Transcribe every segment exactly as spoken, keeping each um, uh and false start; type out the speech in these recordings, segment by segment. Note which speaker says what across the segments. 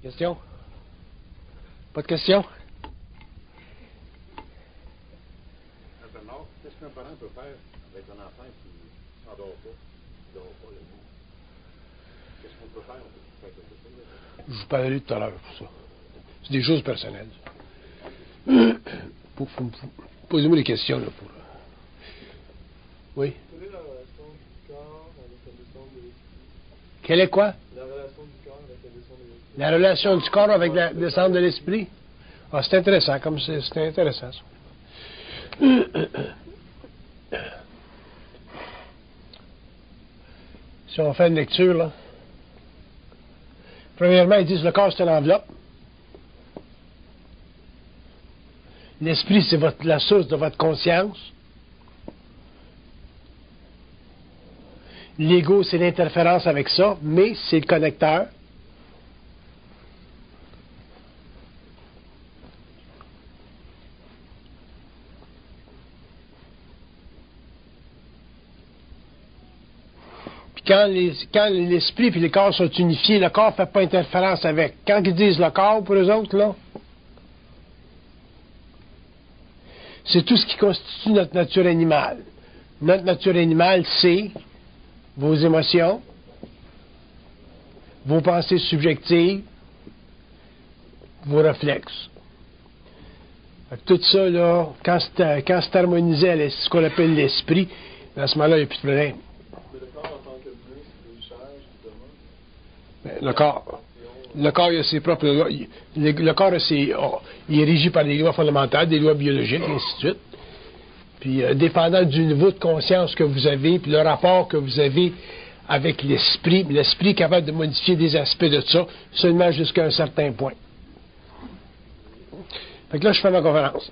Speaker 1: Question? Pas de question?
Speaker 2: Qu'est-ce qu'un parent peut faire avec un enfant qui ne s'endort pas, qui ne dort pas la nuit? Qu'est-ce qu'on peut faire? On peut faire quelque chose?
Speaker 1: Je vous parlerai tout à l'heure pour ça. C'est des choses personnelles. Posez-moi des questions, là, pour... Oui?
Speaker 3: Quelle est la relation du corps avec la descente de l'esprit?
Speaker 1: Quelle est quoi?
Speaker 3: La relation du corps avec la descente de l'esprit.
Speaker 1: La relation du corps avec la descente de l'esprit? Ah, c'est intéressant, comme c'est, c'est intéressant, ça. Si on fait une lecture, là. Premièrement, ils disent le corps, c'est une enveloppe. L'esprit, c'est votre, la source de votre conscience. L'ego, c'est l'interférence avec ça, mais c'est le connecteur. Puis quand, les, quand l'esprit et le corps sont unifiés, le corps ne fait pas interférence avec. Quand ils disent le corps, pour eux autres, là, c'est tout ce qui constitue notre nature animale. Notre nature animale, c'est vos émotions, vos pensées subjectives, vos réflexes. Tout ça, là, quand c'est, quand c'est harmonisé à ce qu'on appelle l'esprit, à ce moment-là, il n'y a plus de problème.
Speaker 3: Mais le corps en tant que muscle, les chairs, justement.
Speaker 1: Ben, le corps, le corps, il a ses propres lois. Il, le, le corps, a ses, oh, il est régi par des lois fondamentales, des lois biologiques, et ainsi de suite. Puis, euh, dépendant du niveau de conscience que vous avez, puis le rapport que vous avez avec l'esprit, l'esprit est capable de modifier des aspects de ça, seulement jusqu'à un certain point. Fait que là, je fais ma conférence.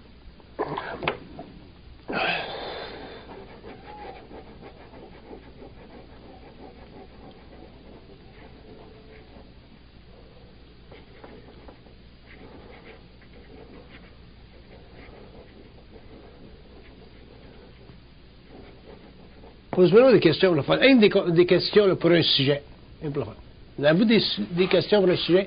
Speaker 1: Posez-moi des questions, le fun. Une des, des questions là, pour un sujet. Avez-vous des, des questions pour un sujet?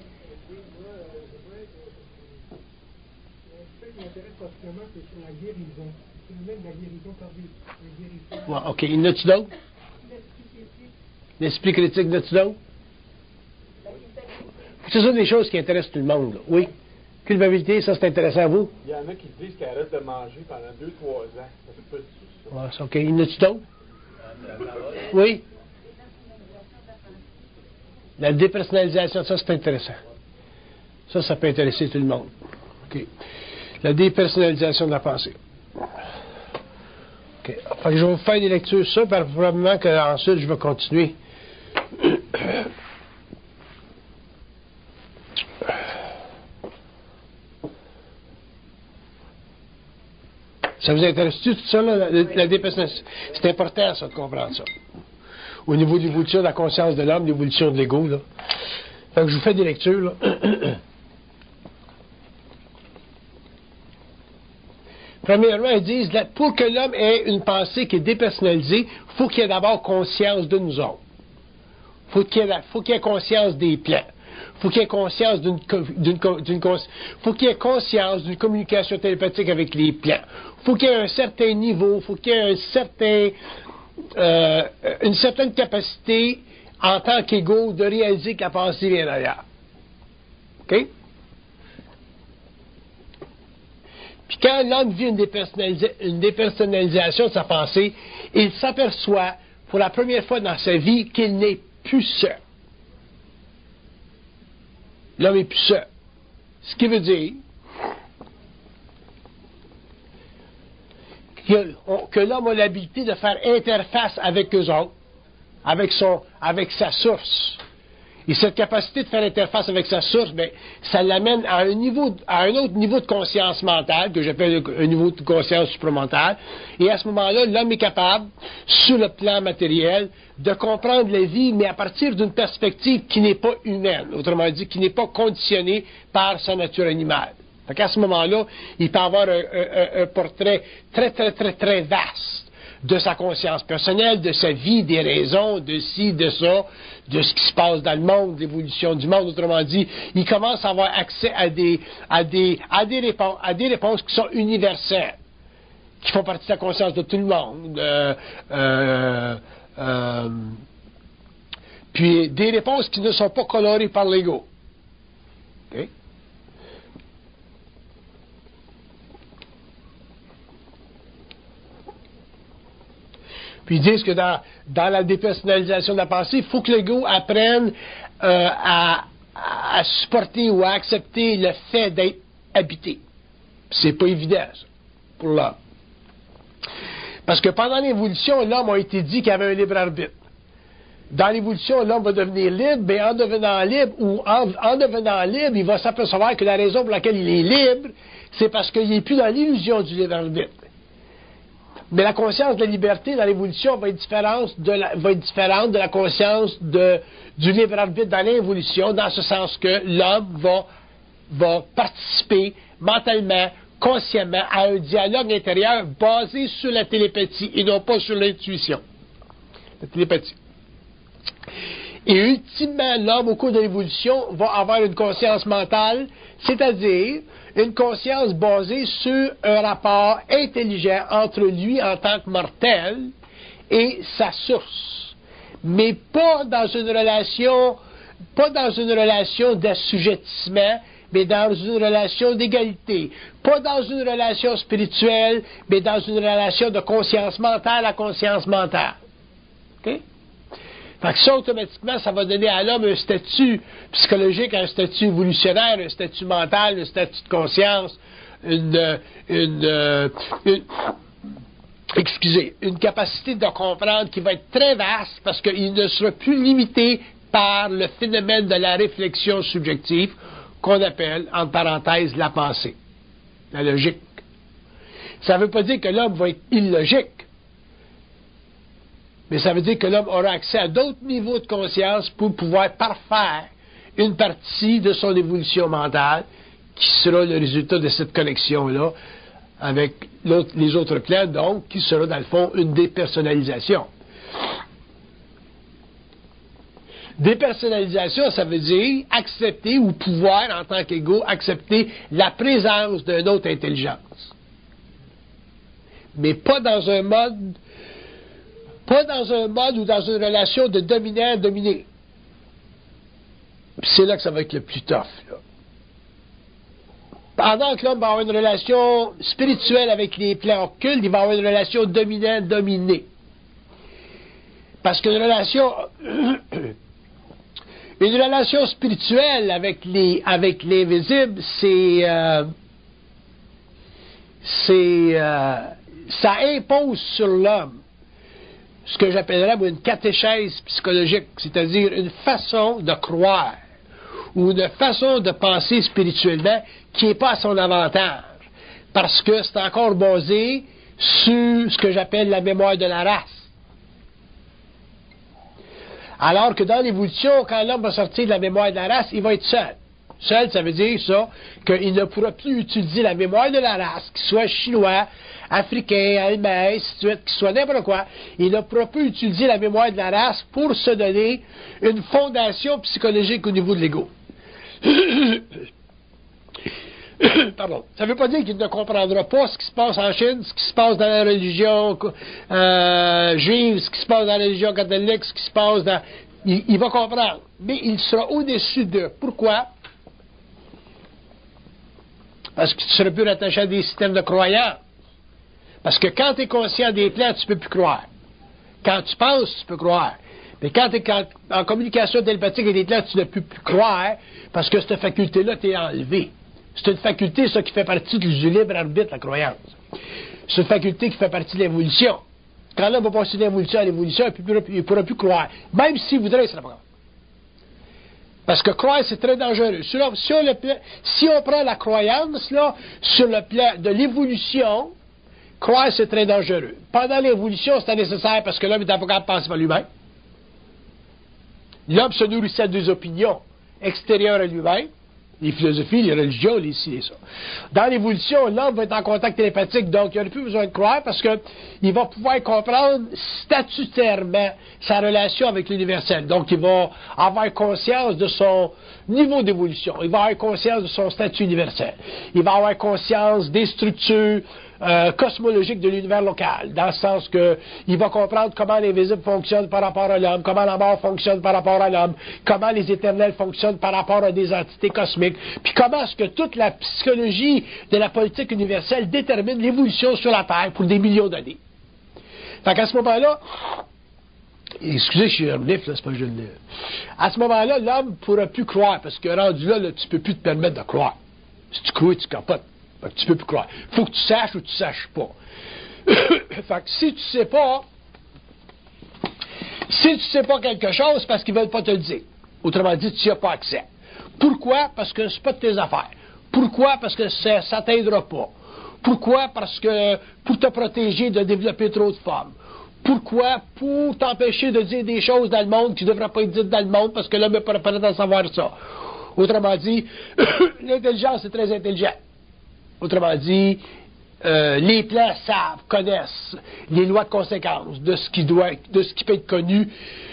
Speaker 4: Ce qui m'intéresse particulièrement, c'est sur la guérison. C'est le même de la guérison par des guérisons.
Speaker 1: Ouais, OK. Il y en a-tu d'autres? L'esprit critique, il y en a-tu d'autres? C'est ça des choses qui intéressent tout le monde. Là. Oui? Culpabilité, ça c'est intéressant à vous?
Speaker 3: Il y en a qui disent qu'ils arrêtent de manger pendant deux trois ans. Ça fait pas du tout ça.
Speaker 1: Ouais, c'est OK. Il y en a-tu d'autres? Oui? La dépersonnalisation, ça c'est intéressant. Ça, ça peut intéresser tout le monde. OK. La dépersonnalisation de la pensée. OK. Fait que je vais vous faire des lectures sur ça, puis probablement qu'ensuite je vais continuer. Ça vous intéresse-tu tout ça, là, la, la dépersonnalisation? C'est important, ça, de comprendre ça. Au niveau de l'évolution de la conscience de l'homme, l'évolution de l'ego, là. Fait que je vous fais des lectures, là. Premièrement, ils disent, là, pour que l'homme ait une pensée qui est dépersonnalisée, il faut qu'il ait d'abord conscience de nous autres. Faut qu'il ait, faut qu'il ait conscience des plans. Faut qu'il ait conscience d'une, d'une, d'une faut qu'il ait conscience d'une communication télépathique avec les plans. Faut qu'il ait un certain niveau, faut qu'il ait un certain, euh, une certaine capacité en tant qu'ego de réaliser que la pensée vient d'ailleurs. OK? Puis quand l'homme vit une, dépersonnalisa- une dépersonnalisation de sa pensée, il s'aperçoit pour la première fois dans sa vie qu'il n'est plus seul. L'homme est plus seul. Ce qui veut dire que, on, que l'homme a l'habilité de faire interface avec eux autres, avec, son, avec sa source. Et cette capacité de faire interface avec sa source, bien, ça l'amène à un, niveau, à un autre niveau de conscience mentale, que j'appelle un niveau de conscience supramentale. Et à ce moment-là, l'homme est capable, sur le plan matériel, de comprendre la vie, mais à partir d'une perspective qui n'est pas humaine, autrement dit, qui n'est pas conditionnée par sa nature animale. Fait qu'à ce moment-là, il peut avoir un, un, un portrait très, très, très, très vaste de sa conscience personnelle, de sa vie, des raisons, de ci, de ça, de ce qui se passe dans le monde, l'évolution du monde. Autrement dit, il commence à avoir accès à des, à des, à des réponses, à des réponses qui sont universelles, qui font partie de la conscience de tout le monde. Euh, euh, euh, puis des réponses qui ne sont pas colorées par l'ego. Okay? Puis ils disent que dans, dans la dépersonnalisation de la pensée, il faut que l'ego apprenne euh, à, à supporter ou à accepter le fait d'être habité. C'est pas évident, ça, pour l'homme. Parce que pendant l'évolution, l'homme a été dit qu'il avait un libre arbitre. Dans l'évolution, l'homme va devenir libre, mais en devenant libre, ou en, en devenant libre, il va s'apercevoir que la raison pour laquelle il est libre, c'est parce qu'il n'est plus dans l'illusion du libre arbitre. Mais la conscience de la liberté dans l'évolution va être différente de la, va être différente de la conscience de, du libre arbitre dans l'évolution, dans ce sens que l'homme va, va participer mentalement, consciemment, à un dialogue intérieur basé sur la télépathie et non pas sur l'intuition. La télépathie. Et ultimement, l'homme, au cours de l'évolution, va avoir une conscience mentale, c'est-à-dire une conscience basée sur un rapport intelligent entre lui en tant que mortel et sa source. Mais pas dans une relation, pas dans une relation d'assujettissement, mais dans une relation d'égalité. Pas dans une relation spirituelle, mais dans une relation de conscience mentale à conscience mentale. OK? Fait que ça, automatiquement, ça va donner à l'homme un statut psychologique, un statut évolutionnaire, un statut mental, un statut de conscience, une, une, une, excusez, une capacité de comprendre qui va être très vaste parce qu'il ne sera plus limité par le phénomène de la réflexion subjective qu'on appelle, entre parenthèses, la pensée, la logique. Ça ne veut pas dire que l'homme va être illogique. Mais ça veut dire que l'homme aura accès à d'autres niveaux de conscience pour pouvoir parfaire une partie de son évolution mentale qui sera le résultat de cette connexion-là avec les autres plans, donc, qui sera dans le fond une dépersonnalisation. Dépersonnalisation, ça veut dire accepter ou pouvoir, en tant qu'ego, accepter la présence d'une autre intelligence. Mais pas dans un mode Pas dans un mode ou dans une relation de dominant-dominé. Puis c'est là que ça va être le plus tough, là. Pendant que l'homme va avoir une relation spirituelle avec les plans occultes, il va avoir une relation dominant-dominé. Parce qu'une relation... une relation spirituelle avec les avec l'invisible, c'est... Euh, c'est... Euh, ça impose sur l'homme ce que j'appellerais une catéchèse psychologique, c'est-à-dire une façon de croire ou une façon de penser spirituellement qui n'est pas à son avantage, parce que c'est encore basé sur ce que j'appelle la mémoire de la race. Alors que dans l'évolution, quand l'homme va sortir de la mémoire de la race, il va être seul. Seul, ça veut dire ça, qu'il ne pourra plus utiliser la mémoire de la race, qu'il soit chinois, africain, allemand, ainsi de suite, qu'il soit n'importe quoi. Il ne pourra plus utiliser la mémoire de la race pour se donner une fondation psychologique au niveau de l'ego. Pardon. Ça ne veut pas dire qu'il ne comprendra pas ce qui se passe en Chine, ce qui se passe dans la religion euh, juive, ce qui se passe dans la religion catholique, ce qui se passe dans... Il, il va comprendre. Mais il sera au-dessus d'eux. Pourquoi? Parce que tu seras plus rattaché à des systèmes de croyance. Parce que quand tu es conscient des plans, tu ne peux plus croire. Quand tu penses, tu peux croire. Mais quand tu es en communication télépathique avec des plans, tu ne peux plus croire parce que cette faculté-là t'est enlevée. C'est une faculté, ça, qui fait partie du libre arbitre, la croyance. C'est une faculté qui fait partie de l'évolution. Quand l'homme va passer de l'évolution à l'évolution, il ne pourra plus croire. Même s'il voudrait, ça ne sera pas grave. Parce que croire, c'est très dangereux. Si on, si, on le, si on prend la croyance, là, sur le plan de l'évolution, croire, c'est très dangereux. Pendant l'évolution, c'était nécessaire parce que l'homme n'était pas capable de penser par lui-même. L'homme se nourrissait des opinions extérieures à lui-même. les philosophies, les religions, les ci, les ça. Dans l'évolution, l'homme va être en contact télépathique, donc il n'y a plus besoin de croire parce qu'il va pouvoir comprendre statutairement sa relation avec l'universel. Donc, il va avoir conscience de son niveau d'évolution. Il va avoir conscience de son statut universel. Il va avoir conscience des structures euh, cosmologiques de l'univers local, dans le sens que il va comprendre comment l'invisible fonctionne par rapport à l'homme, comment la mort fonctionne par rapport à l'homme, comment les éternels fonctionnent par rapport à des entités cosmiques, puis comment est-ce que toute la psychologie de la politique universelle détermine l'évolution sur la Terre pour des millions d'années. Fait qu'à ce moment-là, excusez, je suis omnif, là, c'est pas que je le... À ce moment-là, l'homme ne pourra plus croire, parce que rendu là, là, tu ne peux plus te permettre de croire. Si tu crois, tu capotes. Fait que tu peux plus croire. Il faut que tu saches ou tu ne saches pas. Fait que si tu ne sais pas, si tu ne sais pas quelque chose, c'est parce qu'ils ne veulent pas te le dire. Autrement dit, tu n'y as pas accès. Pourquoi? Parce que ce n'est pas de tes affaires. Pourquoi? Parce que ça ne t'aidera pas. Pourquoi? Parce que pour te protéger de développer trop de femmes. Pourquoi? Pour t'empêcher de dire des choses dans le monde qui ne devraient pas être dites dans le monde parce que l'homme n'est pas prêt à savoir ça. Autrement dit, l'intelligence est très intelligente. Autrement dit, euh, les plans savent, connaissent les lois de conséquence de ce qui doit, de ce qui peut être connu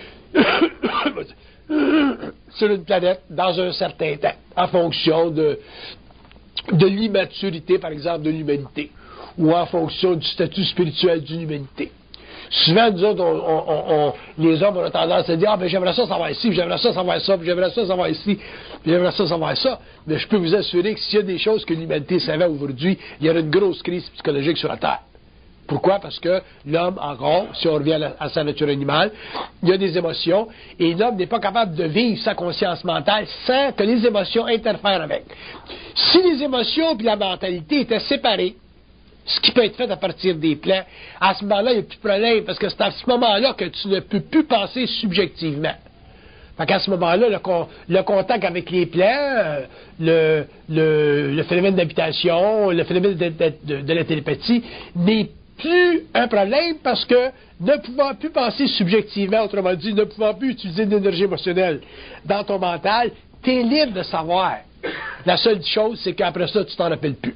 Speaker 1: sur une planète dans un certain temps, en fonction de, de l'immaturité, par exemple, de l'humanité, ou en fonction du statut spirituel d'une humanité. Souvent, nous autres, on, on, on, les hommes, on a tendance à dire « Ah, ben j'aimerais ça savoir ici, j'aimerais ça savoir ça, puis j'aimerais ça savoir ici, puis j'aimerais ça savoir ça. » Mais je peux vous assurer que s'il y a des choses que l'humanité savait aujourd'hui, il y aurait une grosse crise psychologique sur la Terre. Pourquoi? Parce que l'homme, encore, si on revient à, la, à sa nature animale, il y a des émotions, et l'homme n'est pas capable de vivre sa conscience mentale sans que les émotions interfèrent avec. Si les émotions et la mentalité étaient séparées, ce qui peut être fait à partir des plans, à ce moment-là, il n'y a plus de problème, parce que c'est à ce moment-là que tu ne peux plus penser subjectivement. Fait qu'à ce moment-là, le, con, le contact avec les plans, euh, le, le, le phénomène d'habitation, le phénomène de, de, de, de la télépathie, n'est plus un problème parce que ne pouvant plus penser subjectivement, autrement dit, ne pouvant plus utiliser l'énergie émotionnelle dans ton mental, tu es libre de savoir. La seule chose, c'est qu'après ça, tu t'en rappelles plus.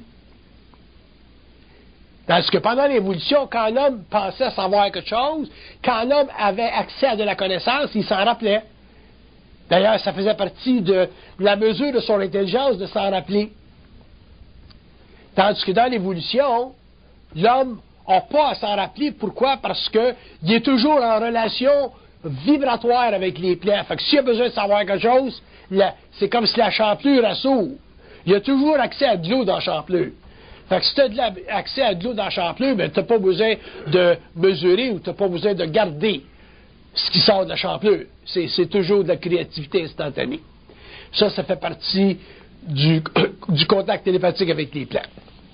Speaker 1: Parce que pendant l'évolution, quand l'homme pensait savoir quelque chose, quand l'homme avait accès à de la connaissance, il s'en rappelait. D'ailleurs, ça faisait partie de la mesure de son intelligence de s'en rappeler. Tandis que dans l'évolution, l'homme n'a pas à s'en rappeler. Pourquoi? Parce qu'il est toujours en relation vibratoire avec les plans. Fait que s'il a besoin de savoir quelque chose, c'est comme si la champlure elle s'ouvre. Il a toujours accès à de l'eau dans la champlure. Fait que si tu as de la, accès à de l'eau dans la champlure, ben, tu n'as pas besoin de mesurer ou tu n'as pas besoin de garder ce qui sort de la champlure. C'est, c'est toujours de la créativité instantanée. Ça, ça fait partie du, du contact télépathique avec les plans.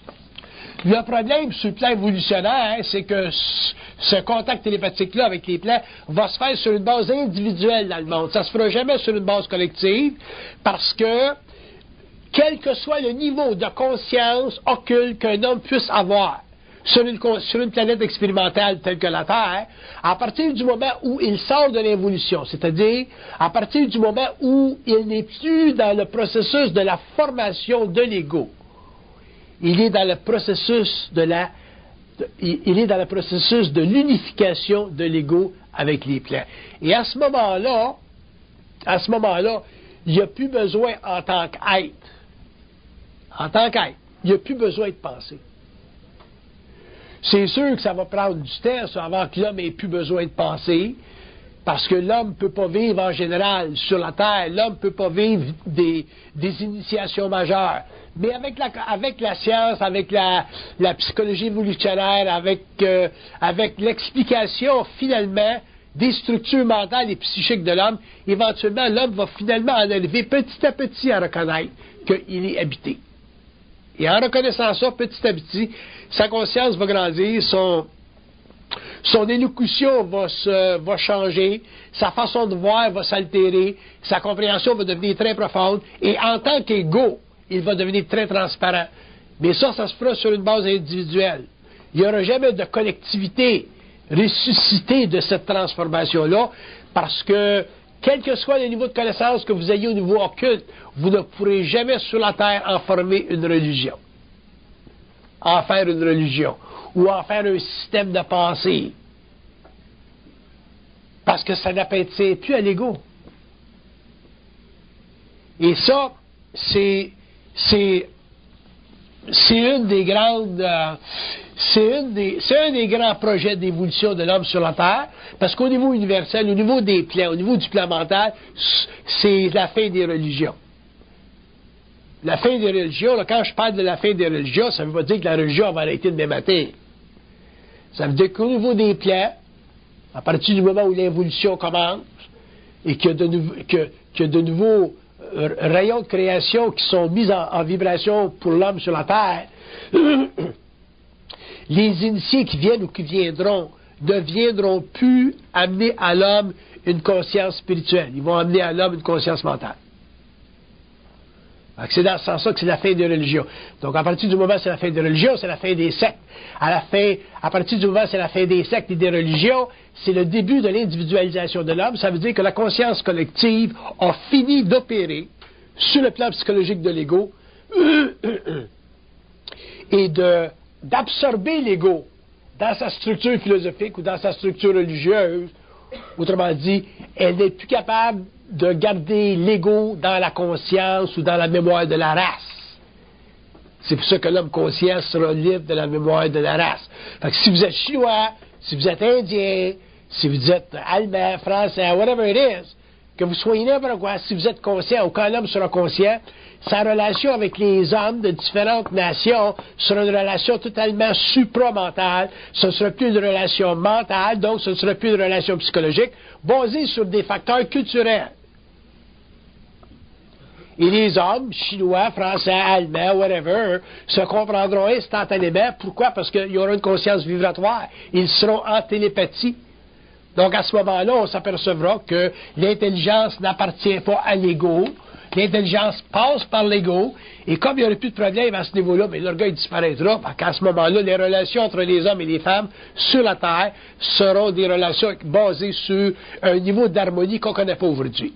Speaker 1: Le problème sur le plan évolutionnaire, c'est que ce contact télépathique-là avec les plans va se faire sur une base individuelle dans le monde. Ça ne se fera jamais sur une base collective parce que quel que soit le niveau de conscience occulte qu'un homme puisse avoir sur une, sur une planète expérimentale telle que la Terre, à partir du moment où il sort de l'évolution, c'est-à-dire à partir du moment où il n'est plus dans le processus de la formation de l'ego, il est dans le processus de la, de, il est dans le processus de l'unification de l'ego avec les plans. Et à ce moment-là, à ce moment-là, il n'y a plus besoin en tant qu'être. En tant qu'être, il n'y a plus besoin de penser. C'est sûr que ça va prendre du temps avant que l'homme ait plus besoin de penser, parce que l'homme ne peut pas vivre en général sur la Terre, l'homme ne peut pas vivre des, des initiations majeures. Mais avec la, avec la science, avec la, la psychologie évolutionnaire, avec, euh, avec l'explication finalement des structures mentales et psychiques de l'homme, éventuellement l'homme va finalement en arriver petit à petit à reconnaître qu'il est habité. Et en reconnaissant ça, petit à petit, sa conscience va grandir, son, son élocution va, se, va changer, sa façon de voir va s'altérer, sa compréhension va devenir très profonde, et en tant qu'ego, il va devenir très transparent. Mais ça, ça se fera sur une base individuelle. Il n'y aura jamais de collectivité ressuscitée de cette transformation-là, parce que quel que soit le niveau de connaissance que vous ayez au niveau occulte, vous ne pourrez jamais sur la terre en former une religion. En faire une religion. Ou en faire un système de pensée. Parce que ça n'appartient plus à l'ego. Et ça, c'est, c'est, c'est une des grandes, euh, c'est, une des, c'est un des grands projets d'évolution de l'homme sur la Terre, parce qu'au niveau universel, au niveau des plans, au niveau du plan mental, c'est la fin des religions. La fin des religions, là, quand je parle de la fin des religions, ça ne veut pas dire que la religion va arrêter de matin. Ça veut dire qu'au niveau des plans, à partir du moment où l'évolution commence, et qu'il y a de, nou- que, qu'il y a de nouveaux euh, rayons de création qui sont mis en, en vibration pour l'homme sur la Terre, les initiés qui viennent ou qui viendront ne viendront plus amener à l'homme une conscience spirituelle. Ils vont amener à l'homme une conscience mentale. C'est dans ce sens-là que c'est la fin des religions. Donc, à partir du moment où c'est la fin des religions, c'est la fin des sectes. À, la fin, à partir du moment où c'est la fin des sectes et des religions, c'est le début de l'individualisation de l'homme. Ça veut dire que la conscience collective a fini d'opérer sur le plan psychologique de l'ego et de, d'absorber l'ego dans sa structure philosophique ou dans sa structure religieuse. Autrement dit, elle n'est plus capable de garder l'ego dans la conscience ou dans la mémoire de la race. C'est pour ça que l'homme conscient sera libre de la mémoire de la race. Fait que si vous êtes chinois, si vous êtes indien, si vous êtes allemand, français, whatever it is, que vous soyez n'importe quoi, si vous êtes conscient ou quand l'homme sera conscient, sa relation avec les hommes de différentes nations sera une relation totalement supramentale. Ce ne sera plus une relation mentale, donc ce ne sera plus une relation psychologique, basée sur des facteurs culturels. Et les hommes, chinois, français, allemands, whatever, se comprendront instantanément. Pourquoi? Parce qu'ils auront une conscience vibratoire. Ils seront en télépathie. Donc, à ce moment-là, on s'apercevra que l'intelligence n'appartient pas à l'ego. L'intelligence passe par l'ego. Et comme il n'y aurait plus de problème à ce niveau-là, mais l'orgueil disparaîtra. Parce qu'à ce moment-là, les relations entre les hommes et les femmes sur la Terre seront des relations basées sur un niveau d'harmonie qu'on ne connaît pas aujourd'hui.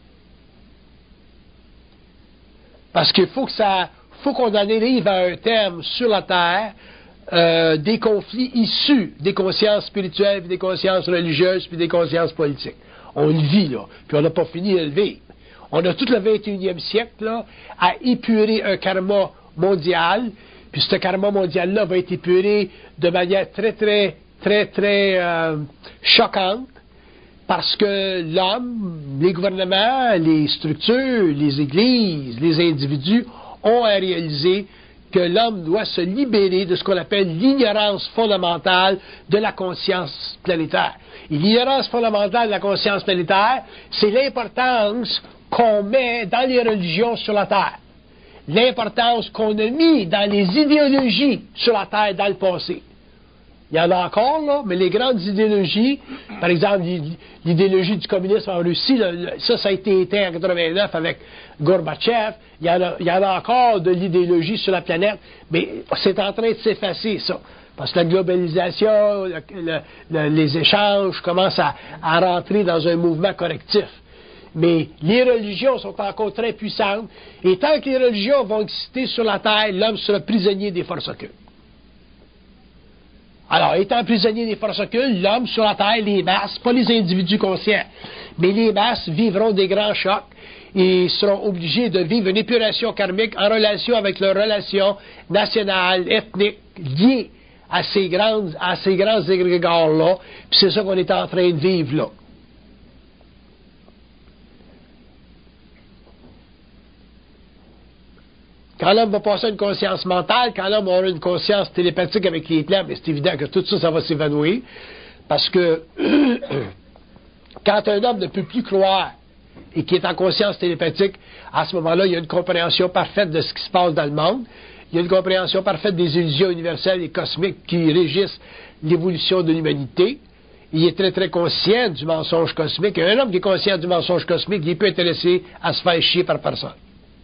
Speaker 1: Parce qu'il faut que ça, faut qu'on en arrive à un terme sur la Terre euh, des conflits issus des consciences spirituelles, puis des consciences religieuses, puis des consciences politiques. On le vit, là, puis on n'a pas fini de le vivre. On a tout le vingt et unième siècle, là, à épurer un karma mondial, puis ce karma mondial-là va être épuré de manière très, très, très, très euh, choquante, parce que l'homme, les gouvernements, les structures, les églises, les individus ont à réaliser que l'homme doit se libérer de ce qu'on appelle l'ignorance fondamentale de la conscience planétaire. Et l'ignorance fondamentale de la conscience planétaire, c'est l'importance qu'on met dans les religions sur la Terre. L'importance qu'on a mis dans les idéologies sur la Terre dans le passé. Il y en a encore, là, mais les grandes idéologies, par exemple, l'idéologie du communisme en Russie, là, ça, ça a été éteint en quatre-vingt-neuf avec Gorbatchev. Il y en a, il y en a encore de l'idéologie sur la planète, mais c'est en train de s'effacer, ça. Parce que la globalisation, le, le, le, les échanges commencent à, à rentrer dans un mouvement correctif. Mais les religions sont encore très puissantes, et tant que les religions vont exister sur la Terre, l'homme sera prisonnier des forces occultes. Alors, étant prisonnier des forces occultes, l'homme sur la Terre, les masses, pas les individus conscients, mais les masses vivront des grands chocs et seront obligés de vivre une épuration karmique en relation avec leurs relations nationales, ethniques, liées à ces grandes, à ces grands égrégores-là. Puis c'est ça qu'on est en train de vivre là. Quand l'homme va passer à une conscience mentale, quand l'homme aura une conscience télépathique avec les plans, mais c'est évident que tout ça, ça va s'évanouir. Parce que quand un homme ne peut plus croire et qui est en conscience télépathique, à ce moment-là, il y a une compréhension parfaite de ce qui se passe dans le monde. Il y a une compréhension parfaite des illusions universelles et cosmiques qui régissent l'évolution de l'humanité. Il est très, très conscient du mensonge cosmique. Et un homme qui est conscient du mensonge cosmique, il est peu intéressé à se faire chier par personne.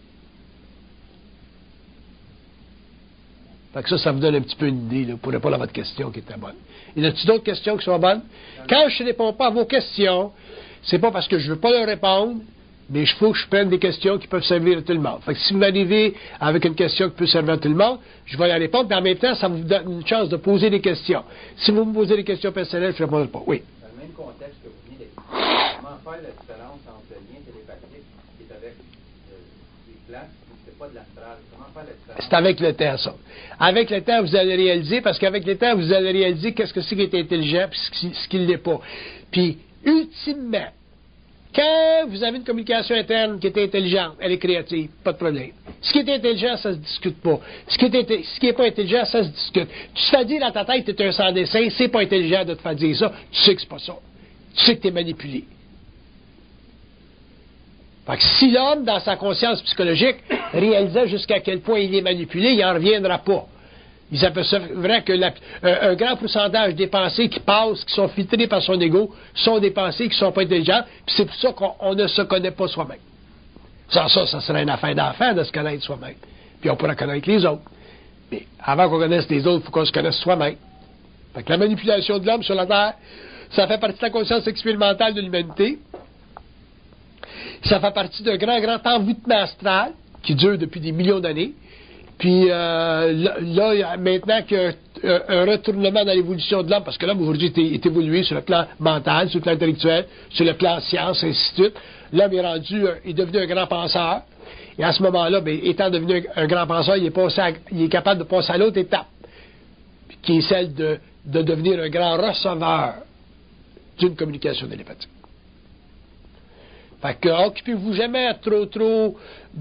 Speaker 1: Fait que ça, ça vous donne un petit peu une idée là, pour répondre à votre question qui était bonne. Y en a-t-il d'autres questions qui sont bonnes? Quand je ne réponds pas à vos questions, c'est pas parce que je veux pas leur répondre, mais il faut que je prenne des questions qui peuvent servir à tout le monde. Fait que si vous m'arrivez avec une question qui peut servir à tout le monde, je vais y répondre, mais en même temps, ça vous donne une chance de poser des questions. Si vous me posez des questions personnelles, je ne répondrai pas. Oui.
Speaker 5: Dans le même contexte que vous venez d'expliquer, comment faire la différence entre le lien télépathique qui est avec euh, les plans, ou c'est pas de l'astral? Comment faire la différence?
Speaker 1: C'est avec le temps, ça. Avec le temps, vous allez réaliser, parce qu'avec le temps, vous allez réaliser qu'est-ce que c'est qui est intelligent, puis ce qui ne l'est pas. Puis, ultimement, quand vous avez une communication interne qui est intelligente, elle est créative, pas de problème. Ce qui est intelligent, ça se discute pas. Ce qui est, ce qui est pas intelligent, ça se discute. Tu te fais dire dans ta tête que tu es un sans dessin, c'est pas intelligent de te faire dire ça, tu sais que c'est pas ça. Tu sais que tu es manipulé. Fait que si l'homme, dans sa conscience psychologique, réalisait jusqu'à quel point il est manipulé, il n'en reviendra pas. Il s'apercevrait que la, un, un grand pourcentage des pensées qui passent, qui sont filtrées par son ego, sont des pensées qui ne sont pas intelligentes, puis c'est pour ça qu'on ne se connaît pas soi-même. Sans ça, ça serait une affaire d'enfant de se connaître soi-même. Puis on pourra connaître les autres. Mais avant qu'on connaisse les autres, il faut qu'on se connaisse soi-même. Fait que la manipulation de l'homme sur la Terre, ça fait partie de la conscience expérimentale de l'humanité. Ça fait partie d'un grand, grand envoûtement astral qui dure depuis des millions d'années. Puis euh, là, là, maintenant qu'il y a un, un retournement dans l'évolution de l'homme, parce que l'homme aujourd'hui est, est évolué sur le plan mental, sur le plan intellectuel, sur le plan science, ainsi de suite. L'homme est rendu, est devenu un grand penseur. Et à ce moment-là, bien, étant devenu un, un grand penseur, il est, passé à, il est capable de passer à l'autre étape, qui est celle de, de devenir un grand receveur d'une communication télépathique. Fait que occupez-vous jamais trop trop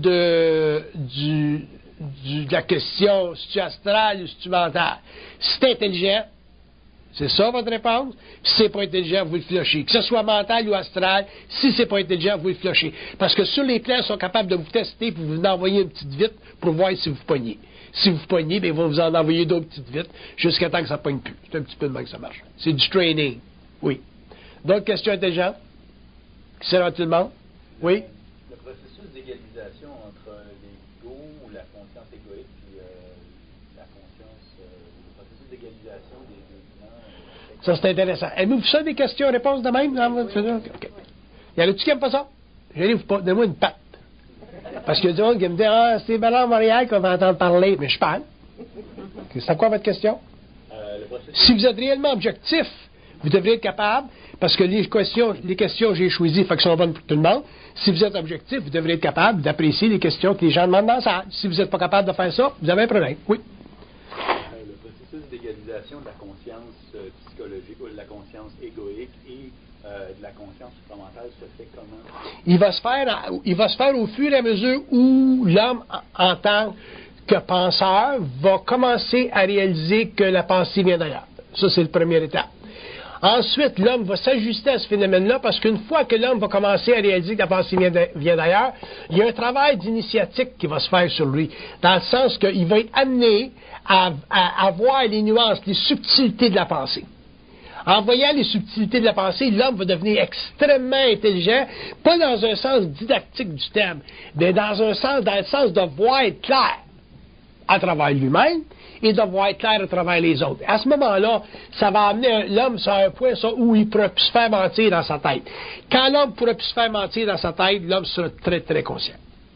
Speaker 1: de du Du, de la question, si tu es astral ou si tu es mental. Si tu es intelligent, c'est ça votre réponse. Si c'est pas intelligent, vous le flushez. Que ce soit mental ou astral, si c'est pas intelligent, vous le flushez. Parce que sur les plans, ils sont capables de vous tester pour vous envoyer une petite vitre pour voir si vous pognez. Si vous pognez, bien, ils vont vous en envoyer d'autres petites vitres jusqu'à temps que ça ne pogne plus. C'est un petit peu de même que ça marche. C'est du training. Oui. D'autres questions intelligentes? Qui sert à tout le monde? Oui?
Speaker 5: Le processus d'égalisation entre l'ego ou la conscience égoïque et euh, la conscience, euh, le processus d'égalisation des deux plans. Euh,
Speaker 1: ça, c'est intéressant. Avez-vous ça des questions-réponses de même? Dans votre... oui, oui. Okay. Y en a-tu qui n'aiment pas ça? Gênez-vous pas. Donnez-moi une patte. Parce qu'il y a des gens qui me disent, ah, c'est Bernard Montréal qu'on va entendre parler. Mais je parle. C'est quoi votre question?
Speaker 5: Euh, le processus...
Speaker 1: Si vous êtes réellement objectif, vous devriez être capable, parce que les questions, les questions que j'ai choisies, fait que sont bonnes pour tout le monde. Si vous êtes objectif, vous devriez être capable d'apprécier les questions que les gens demandent dans la salle. Si vous n'êtes pas capable de faire ça, vous avez un problème. Oui.
Speaker 5: Euh, le processus d'égalisation de la conscience euh, psychologique ou de la conscience égoïque et euh, de la conscience supramentale se fait comment?
Speaker 1: Il va se faire, il va se faire au fur et à mesure où l'homme, en tant que penseur, va commencer à réaliser que la pensée vient d'ailleurs. Ça, c'est le premier étape. Ensuite, l'homme va s'ajuster à ce phénomène-là parce qu'une fois que l'homme va commencer à réaliser que la pensée vient d'ailleurs, il y a un travail d'initiatique qui va se faire sur lui, dans le sens qu'il va être amené à, à, à voir les nuances, les subtilités de la pensée. En voyant les subtilités de la pensée, l'homme va devenir extrêmement intelligent, pas dans un sens didactique du terme, mais dans un sens, dans le sens de voir être clair à travers lui-même et de voir être clair à travers les autres. À ce moment-là, ça va amener l'homme sur un point ça, où il ne pourra plus se faire mentir dans sa tête. Quand l'homme ne pourra plus se faire mentir dans sa tête, l'homme sera très, très conscient.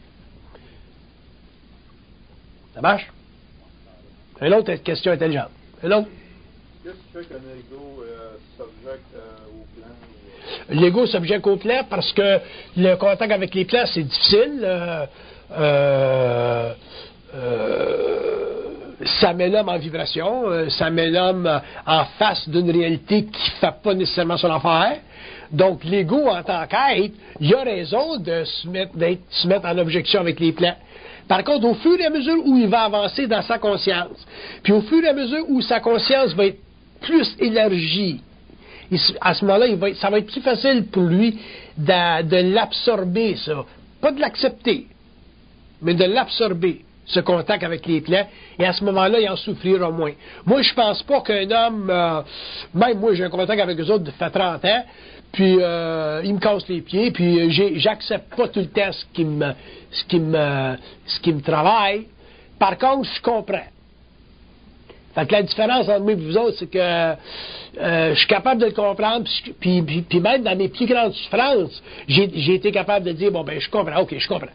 Speaker 1: Ça marche? Une autre question intelligente. Une autre?
Speaker 3: Qu'est-ce qui fait qu'un ego euh, s'objecte euh, au plan? Euh...
Speaker 1: L'ego s'objecte au plan parce que le contact avec les plans, c'est difficile. Euh, euh, euh, ça met l'homme en vibration, euh, ça met l'homme en face d'une réalité qui ne fait pas nécessairement son affaire. Donc, l'ego, en tant qu'être, il a raison de se mettre, d'être, se mettre en objection avec les plans. Par contre, au fur et à mesure où il va avancer dans sa conscience, puis au fur et à mesure où sa conscience va être plus élargie, il, à ce moment-là, il va être, ça va être plus facile pour lui de, de l'absorber, ça. Pas de l'accepter, mais de l'absorber, ce contact avec les plans, et à ce moment-là, il en souffrira moins. Moi, je pense pas qu'un homme, euh, même moi, j'ai un contact avec eux autres depuis trente ans, puis euh, ils me cassent les pieds, puis j'ai, j'accepte pas tout le temps ce qui me, ce qui me, ce qui me travaille. Par contre, je comprends. Fait que la différence entre moi et vous autres, c'est que euh, je suis capable de le comprendre, puis, puis, puis, puis même dans mes plus grandes souffrances, j'ai, j'ai été capable de dire, bon, ben, je comprends, OK, je comprends.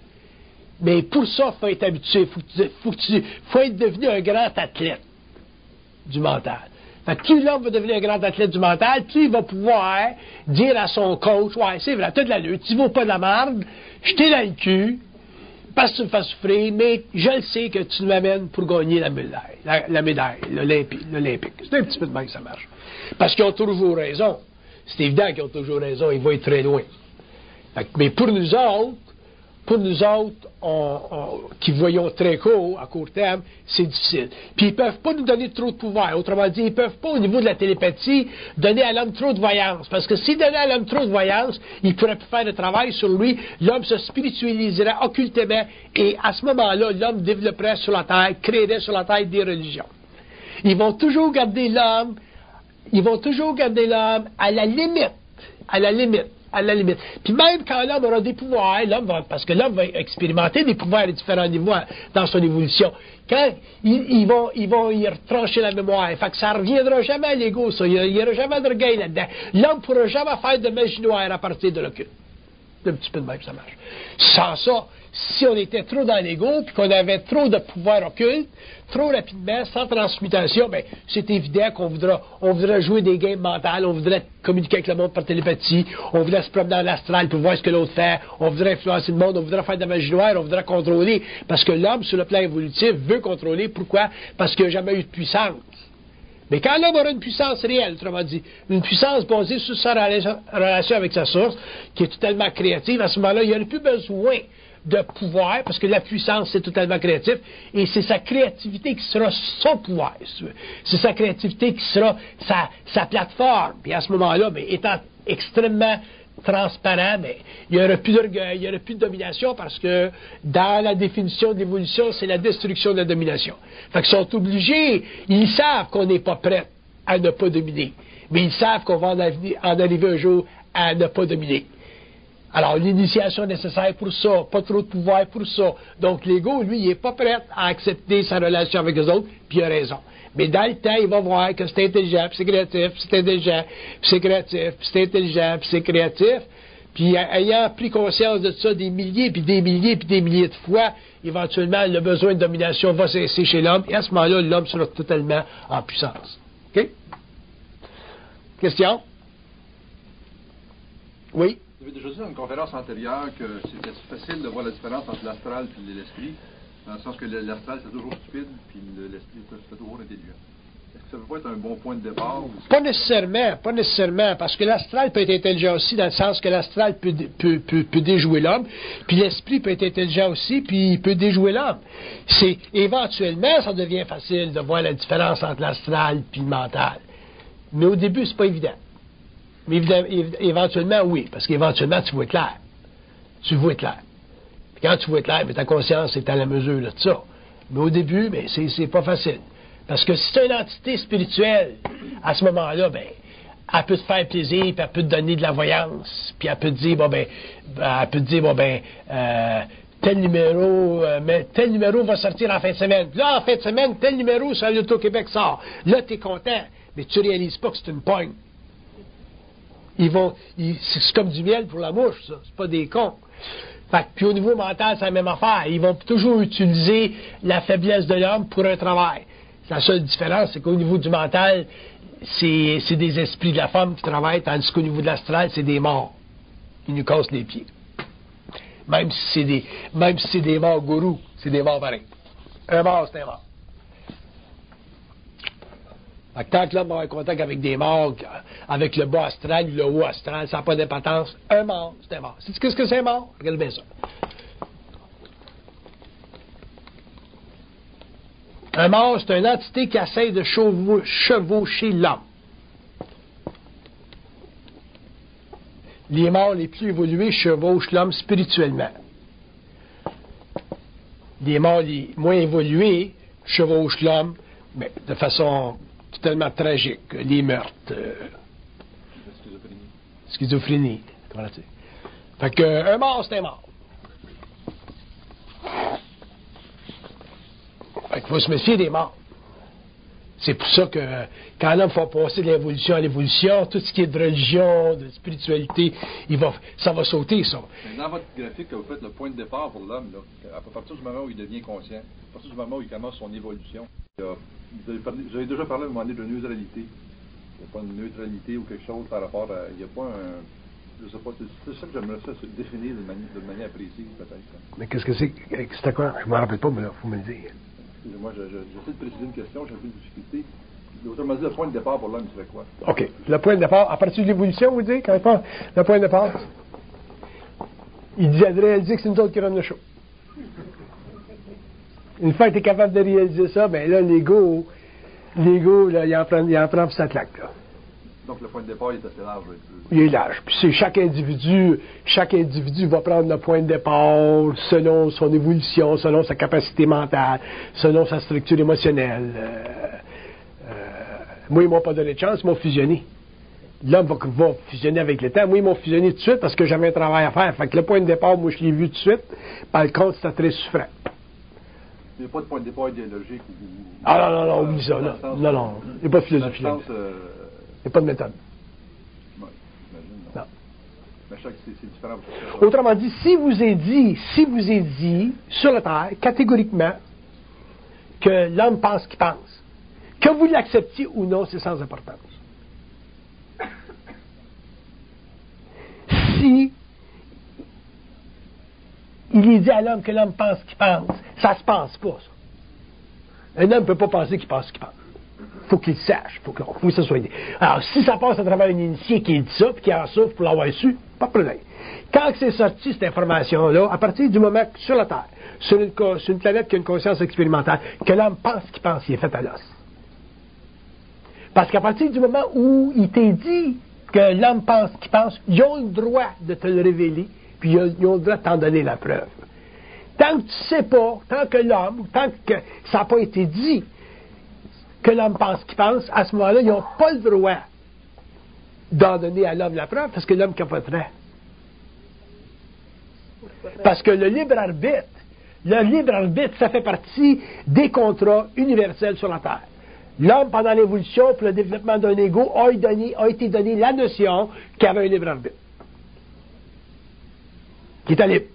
Speaker 1: Mais pour ça, il faut être habitué, il faut, que tu, faut, que tu, faut être devenu un grand athlète du mental. Fait que plus l'homme va devenir un grand athlète du mental, plus il va pouvoir dire à son coach, ouais, c'est vrai, t'as de la lutte, tu vaux pas de la merde, je t'ai dans le cul, parce que tu me fais souffrir, mais je le sais que tu m'amènes pour gagner la médaille, la, la médaille, l'Olympique. l'Olympique. C'est un petit peu de même que ça marche. Parce qu'ils ont toujours raison. C'est évident qu'ils ont toujours raison, ils vont être très loin. Fait que, mais pour nous autres, pour nous autres, on, on, qui voyons très court, à court terme, c'est difficile. Puis ils ne peuvent pas nous donner trop de pouvoir. Autrement dit, ils ne peuvent pas, au niveau de la télépathie, donner à l'homme trop de voyance. Parce que s'ils donnaient à l'homme trop de voyance, il ne pourrait plus faire de travail sur lui. L'homme se spiritualiserait occultement. Et à ce moment-là, l'homme développerait sur la terre, créerait sur la terre des religions. Ils vont toujours garder l'homme, ils vont toujours garder l'homme à la limite. À la limite. À la limite. Puis même quand l'homme aura des pouvoirs, l'homme va, parce que l'homme va expérimenter des pouvoirs à différents niveaux dans son évolution. Quand ils, ils vont, ils vont y retrancher la mémoire, fait que ça ne reviendra jamais à l'ego, ça. Il n'y aura jamais de regain là-dedans. L'homme ne pourra jamais faire de magie noire à partir de l'occulte. Un petit peu de même, ça marche. Sans ça, si on était trop dans l'ego, puis qu'on avait trop de pouvoir occulte, trop rapidement, sans transmutation, ben, c'est évident qu'on voudra, on voudra jouer des games mentales, on voudrait communiquer avec le monde par télépathie, on voudrait se promener dans l'astral pour voir ce que l'autre fait, on voudrait influencer le monde, on voudrait faire de la magie noire, on voudrait contrôler, parce que l'homme, sur le plan évolutif, veut contrôler. Pourquoi? Parce qu'il n'a jamais eu de puissance. Mais quand l'homme aura une puissance réelle, autrement dit, une puissance basée sur sa relation avec sa source, qui est totalement créative, à ce moment-là, il n'y aurait plus besoin de pouvoir, parce que la puissance, c'est totalement créatif, et c'est sa créativité qui sera son pouvoir. C'est sa créativité qui sera sa, sa plateforme. Puis à ce moment-là, bien, étant extrêmement transparent, mais il n'y aura plus d'orgueil, il n'y aura plus de domination, parce que dans la définition de l'évolution, c'est la destruction de la domination. Fait qu'ils sont obligés, ils savent qu'on n'est pas prêt à ne pas dominer, mais ils savent qu'on va en, en arriver un jour à ne pas dominer. Alors, l'initiation nécessaire pour ça, pas trop de pouvoir pour ça. Donc, l'ego, lui, il n'est pas prêt à accepter sa relation avec les autres, puis il a raison. Mais dans le temps, il va voir que c'est intelligent, puis c'est créatif, puis c'est intelligent, puis c'est créatif, puis c'est intelligent, puis c'est créatif. Puis, ayant pris conscience de ça des milliers, puis des milliers, puis des milliers de fois, éventuellement, le besoin de domination va cesser chez l'homme, et à ce moment-là, l'homme sera totalement en puissance. OK? Question? Oui?
Speaker 3: Vous avez déjà dit dans une conférence antérieure que c'était facile de voir la différence entre l'astral et l'esprit, dans le sens que l'astral c'est toujours stupide, puis l'esprit c'est toujours intelligent. Est-ce que ça peut pas être un bon point de départ?
Speaker 1: Pas nécessairement, pas nécessairement, parce que l'astral peut être intelligent aussi, dans le sens que l'astral peut, peut, peut, peut déjouer l'homme, puis l'esprit peut être intelligent aussi, puis il peut déjouer l'homme. C'est, éventuellement, ça devient facile de voir la différence entre l'astral et le mental. Mais au début, c'est pas évident. Mais éventuellement, oui, parce qu'éventuellement, tu vois clair. Tu vois clair. Puis quand tu vois clair, mais ta conscience est à la mesure de ça. Mais au début, ben, c'est, c'est pas facile. Parce que si tu as une entité spirituelle, à ce moment-là, ben, elle peut te faire plaisir, puis elle peut te donner de la voyance, puis elle peut te dire, bon, ben, elle peut te dire, bon, ben, euh, tel numéro, euh, mais tel numéro va sortir en fin de semaine. Là, en fin de semaine, tel numéro sur l'Auto-Québec sort. Là, tu es content, mais tu réalises pas que c'est une pogne. Ils vont, ils, c'est comme du miel pour la mouche, ça. C'est pas des cons. Fait que, puis au niveau mental, c'est la même affaire. Ils vont toujours utiliser la faiblesse de l'homme pour un travail. La seule différence, c'est qu'au niveau du mental, c'est, c'est des esprits de la femme qui travaillent, tandis qu'au niveau de l'astral, c'est des morts. Ils nous cassent les pieds. Même si c'est des, même si c'est des morts gourous, c'est des morts pareils. Un mort, c'est un mort. Fait que tant que l'homme va avoir contact avec des morts, avec le bas astral, le haut astral, ça n'a pas d'importance. Un mort, c'est un mort. Sais-tu qu'est-ce que c'est un mort? Regarde bien ça. Un mort, c'est une entité qui essaie de chevau- chevaucher l'homme. Les morts les plus évolués chevauchent l'homme spirituellement. Les morts les moins évolués chevauchent l'homme, mais de façon totalement tragique. Les meurtres. Euh, schizophrénie. Schizophrénie. Voilà, tu sais. Fait que, un mort, c'est un mort. Fait qu'il faut se méfier des morts. C'est pour ça que quand l'homme va passer de l'évolution à l'évolution, tout ce qui est de religion, de spiritualité, il va, ça va sauter, ça.
Speaker 3: Mais dans votre graphique que vous faites, le point de départ pour l'homme, là, à partir du moment où il devient conscient, à partir du moment où il commence son évolution, il y a, vous, avez parlé, vous avez déjà parlé à un moment donné de neutralité. Il n'y a pas une neutralité ou quelque chose par rapport à... Il n'y a pas un... Je ne sais pas, c'est ça que j'aimerais ça se définir de, mani de manière précise, peut-être.
Speaker 1: Mais qu'est-ce que c'est? C'était quoi? Je ne me rappelle pas, mais il faut me le dire.
Speaker 3: Excusez-moi, j'essaie de préciser une question, j'ai un peu de difficulté. Autrement dit, le point de départ pour l'homme serait quoi?
Speaker 1: OK. Le point de départ, à partir de l'évolution, vous dites, quand il parle, le point de départ, il dit à réaliser que c'est nous autres qui rendent le show. Une fois que tu es capable de réaliser ça, bien là, l'ego, l'ego, là, il en prend, il en prend pour sa claque, là.
Speaker 3: Donc, le point de départ, il est assez large.
Speaker 1: Il est large. Puis c'est chaque individu, chaque individu va prendre le point de départ selon son évolution, selon sa capacité mentale, selon sa structure émotionnelle. Euh, euh, moi, ils m'ont pas donné de chance, ils m'ont fusionné. L'homme va, va fusionner avec le temps. Moi, ils m'ont fusionné tout de suite parce que j'avais un travail à faire. Fait que le point de départ, moi, je l'ai vu tout de suite. Par contre, c'était très souffrant.
Speaker 3: Il n'y a pas de point de départ idéologique ou...
Speaker 1: Ah non, non, non, oublie ça. Non, non, non. Il n'y a pas de philosophie.
Speaker 3: Dans le sens, euh,
Speaker 1: il n'y a pas de méthode.
Speaker 3: Oui, j'imagine.
Speaker 1: Non.
Speaker 3: Mais chaque, c'est, c'est différent.
Speaker 1: Autrement dit, si vous est dit, si vous est dit, sur la Terre, catégoriquement, que l'homme pense qu'il pense, que vous l'acceptiez ou non, c'est sans importance. Si il est dit à l'homme que l'homme pense qu'il pense, ça se pense pas, ça. Un homme ne peut pas penser qu'il pense qu'il pense. Il faut qu'il le sache. Il faut, faut que ça soit dit. Alors, si ça passe à travers un initié qui dit ça, puis qui en souffre pour l'avoir su, pas de problème. Quand c'est sorti, cette information-là, à partir du moment que sur la Terre, sur une, sur une planète qui a une conscience expérimentale, que l'homme pense qu'il pense, il est fait à l'os. Parce qu'à partir du moment où il t'est dit que l'homme pense qu'il pense, ils ont le droit de te le révéler, puis ils ont le droit de t'en donner la preuve. Tant que tu ne sais pas, tant que l'homme, tant que ça n'a pas été dit que l'homme pense qu'il pense, à ce moment-là, ils n'ont pas le droit d'en donner à l'homme la preuve, parce que l'homme capoterait. Parce que le libre arbitre, le libre arbitre, ça fait partie des contrats universels sur la Terre. L'homme, pendant l'évolution, pour le développement d'un ego, a, donné, a été donné la notion qu'il y avait un libre arbitre. Qui était libre.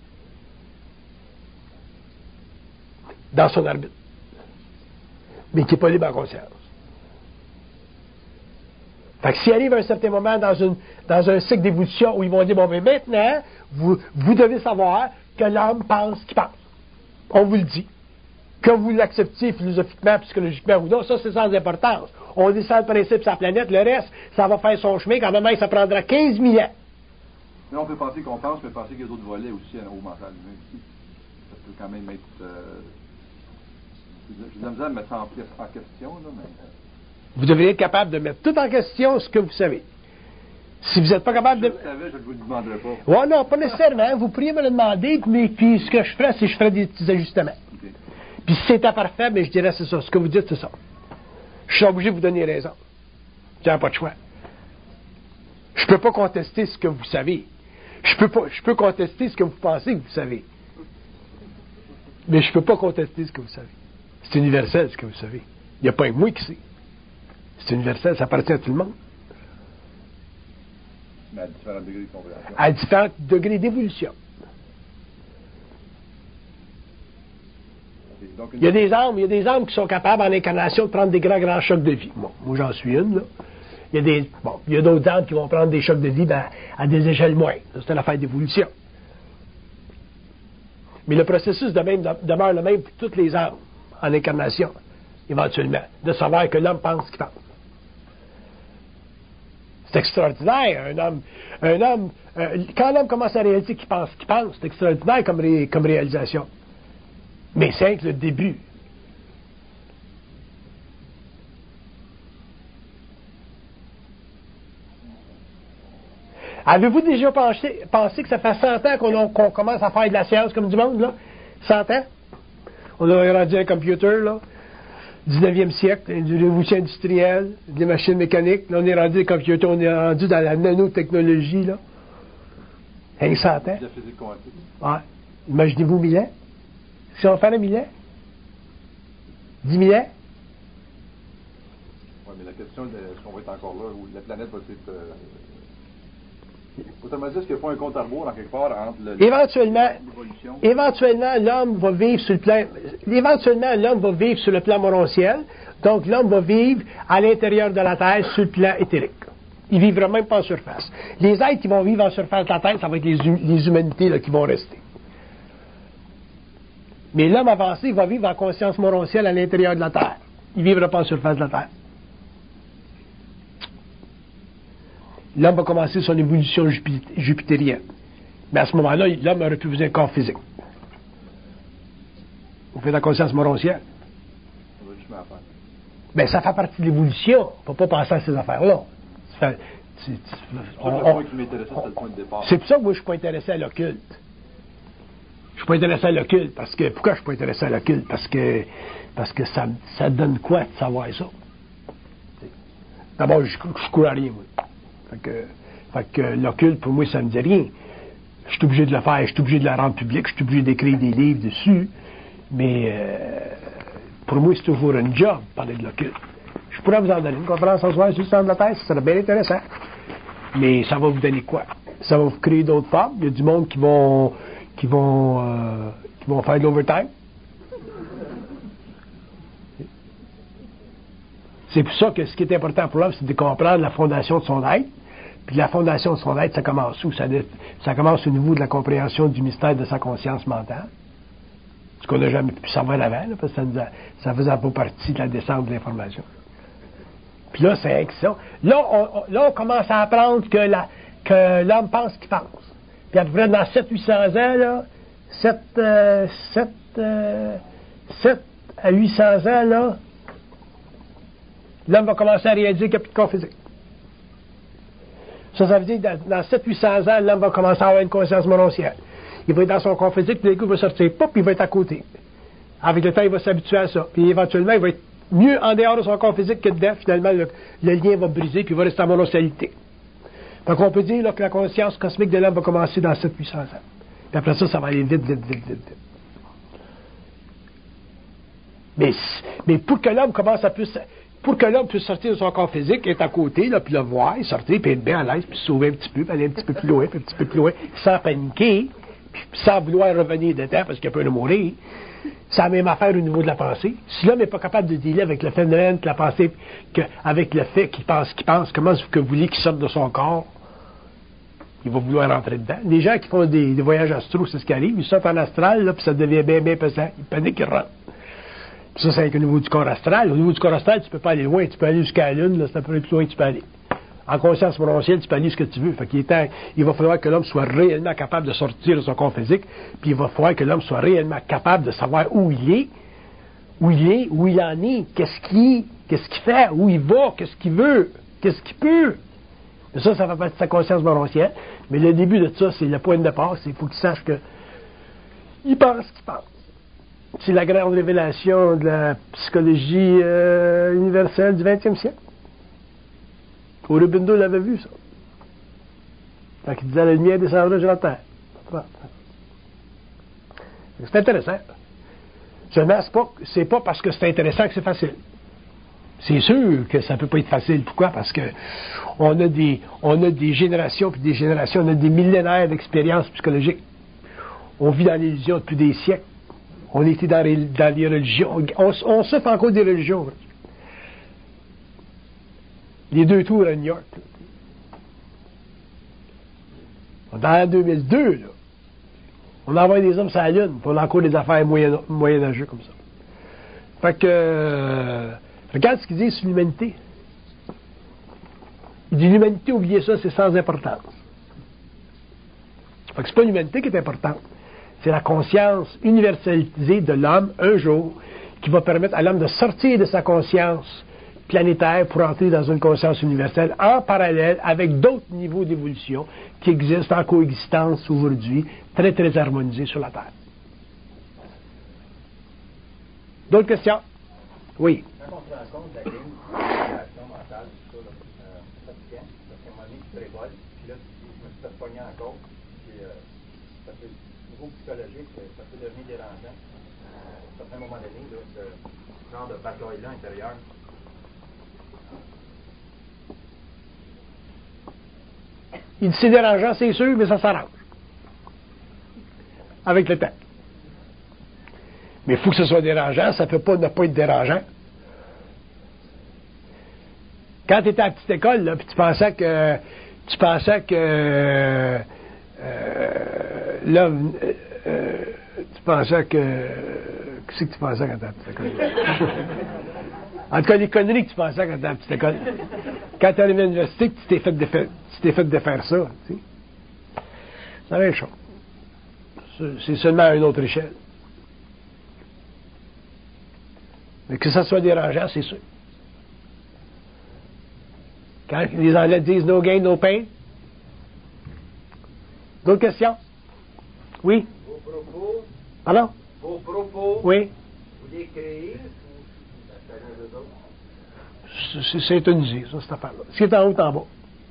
Speaker 1: Dans son arbitre. Mais qui n'est pas libre en conscience. Fait que s'il arrive à un certain moment dans, une, dans un cycle d'évolution où ils vont dire, bon, mais maintenant, vous, vous devez savoir que l'homme pense qu'il pense. On vous le dit. Que vous l'acceptiez philosophiquement, psychologiquement ou non, ça c'est sans importance. On descend le principe sur la planète, le reste, ça va faire son chemin, quand même, ça prendra quinze mille ans.
Speaker 3: Mais on peut penser qu'on pense, on peut penser qu'il y a d'autres volets aussi au mental humain aussi. Ça peut quand même être... Euh, j'ai de la misère de mettre ça en, en question, là, mais...
Speaker 1: Vous devriez être capable de mettre tout en question ce que vous savez. Si vous n'êtes pas capable de...
Speaker 3: Si je le savais, je ne vous le demanderais pas.
Speaker 1: Oui, non, pas nécessairement. Vous pourriez me le demander, mais puis ce que je ferais, c'est que je ferais des petits ajustements.
Speaker 3: Okay.
Speaker 1: Puis si c'était parfait, mais je dirais c'est ça. Ce que vous dites, c'est ça. Je suis obligé de vous donner raison. Je n'ai pas de choix. Je ne peux pas contester ce que vous savez. Je peux pas, je peux contester ce que vous pensez que vous savez. Mais je ne peux pas contester ce que vous savez. C'est universel, ce que vous savez. Il n'y a pas un moi qui sait. C'est universel, ça appartient à tout le monde.
Speaker 3: Mais à différents degrés de compréhension.
Speaker 1: À différents degrés d'évolution.
Speaker 3: Okay, donc une...
Speaker 1: Il y a des âmes, il y a des âmes qui sont capables en incarnation de prendre des grands, grands chocs de vie. Bon, moi j'en suis une, là. Il y a des, bon, il y a d'autres âmes qui vont prendre des chocs de vie ben, à des échelles moindres. C'est une affaire d'évolution. Mais le processus de même, demeure le même pour toutes les âmes en incarnation, éventuellement, de savoir que l'homme pense qu'il pense. C'est extraordinaire, un homme. Un homme euh, quand l'homme commence à réaliser qu'il pense qu'il pense, c'est extraordinaire comme, ré, comme réalisation. Mais c'est que le début. Avez-vous déjà pensé, pensé que ça fait cent ans qu'on, qu'on commence à faire de la science comme du monde, là? cent ans? On a rendu un computer, là. dix-neuvième siècle, une révolution industrielle, des machines mécaniques. Là, on est rendu des computers, on est rendu dans la nanotechnologie, là. Hey, cent ans.
Speaker 3: La physique quantique.
Speaker 1: Ouais. Imaginez-vous mille ans. Si on fait un mille ans? dix mille ans?
Speaker 3: Ouais, mais la question de est-ce qu'on va être encore là, ou la planète va être... Euh... Autrement dit, est-ce qu'il n'y a pas un compte à rebours, en quelque part, entre le,
Speaker 1: éventuellement,
Speaker 3: l'évolution?
Speaker 1: Éventuellement, l'homme va vivre sur le plan... Éventuellement, l'homme va vivre sur le plan morontiel. Donc, l'homme va vivre à l'intérieur de la Terre sur le plan éthérique. Il ne vivra même pas en surface. Les êtres qui vont vivre en surface de la Terre, ça va être les, hum- les humanités là, qui vont rester. Mais l'homme avancé va vivre en conscience morontielle à l'intérieur de la Terre. Il ne vivra pas en surface de la Terre. L'homme va commencer son évolution jupi- jupitérienne. Mais à ce moment-là, l'homme aurait plus besoin de corps physique. Vous faites la conscience morontielle.
Speaker 3: On va juste mettre à faire.
Speaker 1: Bien, ça fait partie de l'évolution. Il ne faut pas penser à ces affaires-là. Ça fait- c'est- c'est-
Speaker 3: C'est le point qui m'intéressait, c'était le point de départ.
Speaker 1: C'est pour ça que moi, je ne suis pas intéressé à l'occulte. Je ne suis pas intéressé à l'occulte. Parce que, pourquoi je ne suis pas intéressé à l'occulte? Parce que, parce que ça, ça donne quoi de savoir ça? D'abord, je ne cours à rien, moi. Fait que, fait que l'occulte, pour moi, ça ne me dit rien. Je suis obligé de le faire, je suis obligé de la rendre publique, je suis obligé d'écrire des livres dessus. Mais euh, pour moi, c'est toujours un job, parler de l'occulte. Je pourrais vous en donner une conférence en soir sur le centre de la Terre, ça serait bien intéressant. Mais ça va vous donner quoi? Ça va vous créer d'autres femmes. Il y a du monde qui vont qui vont euh, qui vont faire de l'overtime. C'est pour ça que ce qui est important pour l'homme, c'est de comprendre la fondation de son être. Puis la fondation de son être, ça commence où? Ça, ça commence au niveau de la compréhension du mystère de sa conscience mentale. Ce qu'on n'a jamais pu savoir avant, là, parce que ça ne ça faisait pas partie de la descente de l'information. Puis là, c'est ça. Là on, on, là, on commence à apprendre que, la, que l'homme pense qu'il pense. Puis à peu près dans sept cents à huit cents ans, là, sept, euh, sept, euh, sept à huit cents ans, là, l'homme va commencer à réaliser qu'il n'y a plus de corps physique. Ça, ça veut dire que dans, dans sept cents à huit cents ans, l'homme va commencer à avoir une conscience morontielle. Il va être dans son corps physique, puis d'un coup, il va sortir, pop, il va être à côté. Avec le temps, il va s'habituer à ça. Puis éventuellement, il va être mieux en dehors de son corps physique que dedans. Finalement, le, le lien va briser, puis il va rester en mononcialité. Donc, on peut dire là, que la conscience cosmique de l'homme va commencer dans sept cents à huit cents ans. Puis après ça, ça va aller vite, vite, vite, vite, vite. Mais, mais pour que l'homme commence à plus... Pour que l'homme puisse sortir de son corps physique, être à côté, là, puis le voir, sortir, puis être bien à l'aise, puis se sauver un petit peu, puis aller un petit peu plus loin, puis un petit peu plus loin, sans paniquer, puis sans vouloir revenir dedans parce qu'il a peur de mourir. C'est la même affaire au niveau de la pensée. Si l'homme n'est pas capable de dealer avec le phénomène de la pensée, que, avec le fait qu'il pense qu'il pense, comment est-ce que vous voulez qu'il sorte de son corps? Il va vouloir rentrer dedans. Les gens qui font des, des voyages astraux, c'est ce qui arrive, ils sortent en astral, là, puis ça devient bien, bien pesant. Ils paniquent, ils rentrent. Puis ça, c'est avec au niveau du corps astral. Au niveau du corps astral, tu peux pas aller loin. Tu peux aller jusqu'à la Lune, là, c'est un peu plus loin que tu peux aller. En conscience morontielle, tu peux aller ce que tu veux. Fait qu'il est temps, il va falloir que l'homme soit réellement capable de sortir de son corps physique, puis il va falloir que l'homme soit réellement capable de savoir où il est, où il est, où il en est, qu'est-ce qu'il, qu'est-ce qu'il fait, où il va, qu'est-ce qu'il veut, qu'est-ce qu'il peut. Et ça, ça fait partie de sa conscience morontielle. Mais le début de ça, c'est le point de départ, c'est qu'il faut qu'il sache que il pense qu'il pense. C'est la grande révélation de la psychologie euh, universelle du vingtième siècle. Aurobindo l'avait vu, ça. Quand il disait « La lumière descendra sur la terre ». C'est intéressant. Seulement, c'est pas, c'est pas parce que c'est intéressant que c'est facile. C'est sûr que ça ne peut pas être facile. Pourquoi? Parce que on a des, on a des générations puis des générations, on a des millénaires d'expériences psychologiques. On vit dans l'illusion depuis des siècles. On était dans les, dans les religions. On, on souffre encore des religions. Les deux tours à New York. Là. Dans deux mille deux, là, on a envoyé des hommes sur la Lune. On a encore des affaires moyen, moyenâgeuses comme ça. Fait que... Euh, regarde ce qu'il dit sur l'humanité. Il dit l'humanité, oubliez ça, c'est sans importance. Fait que c'est pas l'humanité qui est importante. C'est la conscience universalisée de l'homme, un jour, qui va permettre à l'homme de sortir de sa conscience planétaire pour entrer dans une conscience universelle en parallèle avec d'autres niveaux d'évolution qui existent en coexistence aujourd'hui, très très harmonisés sur la Terre. D'autres questions? Oui.
Speaker 5: Quand on se rend compte de la ligne de réaction mentale, tout ça, là, euh, ça te tient, parce qu'à un moment donné, tu te révoltes, puis là, tu dis, je me suis fait pogner encore, puis euh, ça peut, au niveau psychologique, ça peut devenir dérangeant. Euh, à un certain moment donné, là, ce genre de bataille-là intérieure,
Speaker 1: Il dit c'est dérangeant, c'est sûr, mais ça s'arrange. Avec le temps. Mais il faut que ce soit dérangeant, ça ne peut pas ne pas être dérangeant. Quand tu étais à la petite école, là, puis tu pensais que tu pensais que euh, euh, là, euh, tu pensais que qu'est-ce que tu pensais quand tu étais à la petite école? En tout cas, les conneries que tu pensais quand tu étais à la petite école. Quand tu es arrivé à l'université, tu t'es fait défaire, tu t'es fait défaire ça. Tu sais. C'est la même chose. C'est seulement à une autre échelle. Mais que ça soit dérangeant, c'est sûr. Quand les Anglais disent no gain, no pain. D'autres questions? Oui?
Speaker 5: Vos propos,
Speaker 1: Pardon?
Speaker 5: vos propos,
Speaker 1: Oui?
Speaker 5: vous les créez ou ça vient d'eux autres?
Speaker 1: C'est c'est intonisé, ça, cette affaire-là. Ce qui est en haut, est en bas.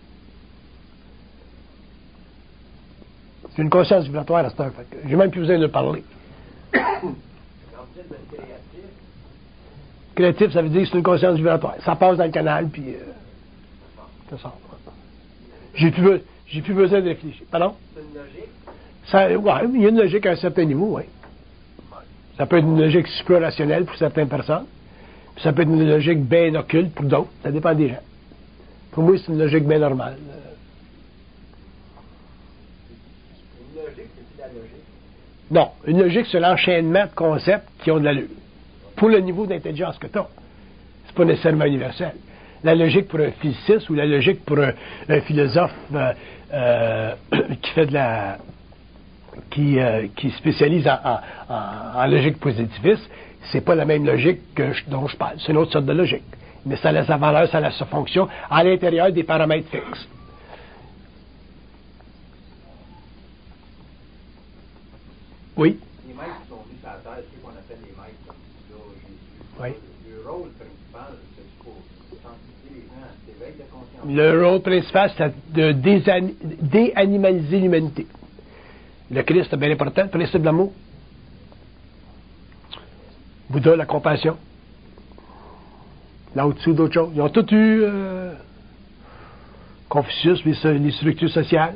Speaker 1: C'est une conscience vibratoire à cette heure. J'ai même plus besoin de parler.
Speaker 5: Quand vous dites d'être créatif,
Speaker 1: Créatif, ça veut dire que c'est une conscience vibratoire. Ça passe dans le canal, puis euh, ça sort. J'ai plus, be- j'ai plus besoin de réfléchir. Pardon?
Speaker 5: c'est une logique.
Speaker 1: Ça, ouais, il y a une logique à un certain niveau, oui. Ça peut être une logique supra-rationnelle pour certaines personnes. Puis ça peut être une logique bien occulte pour d'autres. Ça dépend des gens. Pour moi, c'est une logique bien normale.
Speaker 5: Une logique, c'est la logique.
Speaker 1: Non, une logique, c'est l'enchaînement de concepts qui ont de l'allure. Pour le niveau d'intelligence que tu as. C'est pas nécessairement universel. La logique pour un physiciste ou la logique pour un, un philosophe euh, euh, qui fait de la... qui, euh, qui spécialise en, en, en, en logique positiviste, c'est pas la même logique que je, dont je parle. C'est une autre sorte de logique. Mais ça a sa valeur, ça a sa fonction à l'intérieur des paramètres fixes. Oui?
Speaker 5: Les maîtres qui sont venus sur la Terre, ceux qu'on appelle les maîtres, là, Jésus,
Speaker 1: Oui.
Speaker 5: le rôle principal, c'est pour sensibiliser les gens à cet éveil de conscience.
Speaker 1: Le rôle principal, c'est de désan- déanimaliser l'humanité. Le Christ, c'est bien important, le principe de l'amour. Bouddha, la compassion. Là au-dessous d'autres choses. Ils ont tous eu euh, Confucius, les, les structures sociales.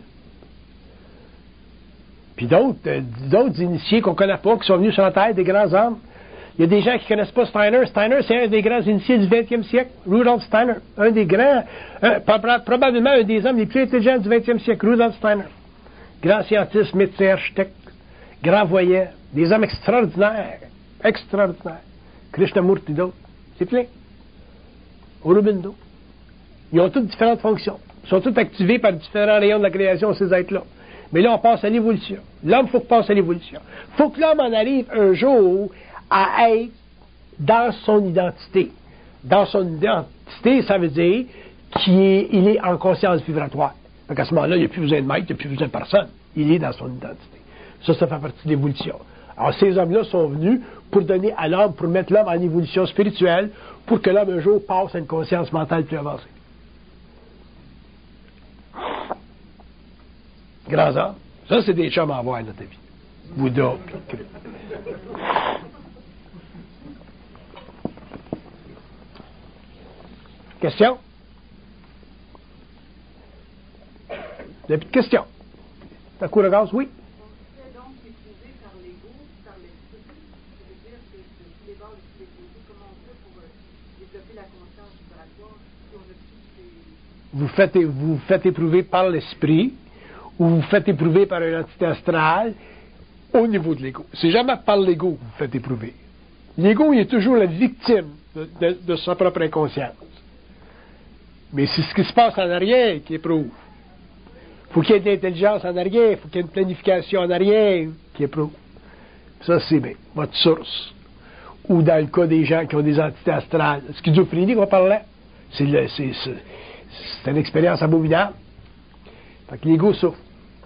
Speaker 1: Puis d'autres, euh, d'autres initiés qu'on ne connaît pas, qui sont venus sur la Terre, des grands hommes. Il y a des gens qui ne connaissent pas Steiner. Steiner, c'est un des grands initiés du vingtième siècle. Rudolf Steiner, un des grands, un, probablement un des hommes les plus intelligents du vingtième siècle. Rudolf Steiner. Grand scientiste, médecin, architecte, grand voyant, des hommes extraordinaires, extraordinaires. Krishnamurti, d'autres. C'est plein. Aurobindo. Ils ont toutes différentes fonctions. Ils sont tous activés par différents rayons de la création, ces êtres-là. Mais là, on passe à l'évolution. L'homme, il faut qu'il passe à l'évolution. Il faut que l'homme en arrive un jour à être dans son identité. Dans son identité, ça veut dire qu'il est, il est en conscience vibratoire. Donc à ce moment-là, il n'y a plus besoin de maître, il n'y a plus besoin de personne. Il est dans son identité. Ça, ça fait partie de l'évolution. Alors, ces hommes-là sont venus pour donner à l'homme, pour mettre l'homme en évolution spirituelle, pour que l'homme un jour passe à une conscience mentale plus avancée. Grands hommes. Ça, c'est des chums à avoir dans ta vie. Bouddha. Puis... Question? Vous avez plus de questions? T'as cours de gaz? Oui? Vous faites, vous faites éprouver par l'esprit ou vous faites éprouver par une entité astrale au niveau de l'ego. C'est jamais par l'ego que vous faites éprouver. L'ego, il est toujours la victime de, de, de sa propre inconscience. Mais c'est ce qui se passe en arrière qui éprouve. Il faut qu'il y ait de l'intelligence en arrière, il faut qu'il y ait une planification en arrière qui éprouve. Ça, c'est bien, votre source. Ou dans le cas des gens qui ont des entités astrales. Schizophrénie qu'on parlait, c'est, le, c'est, c'est, c'est une expérience abominable. Fait que l'ego souffre.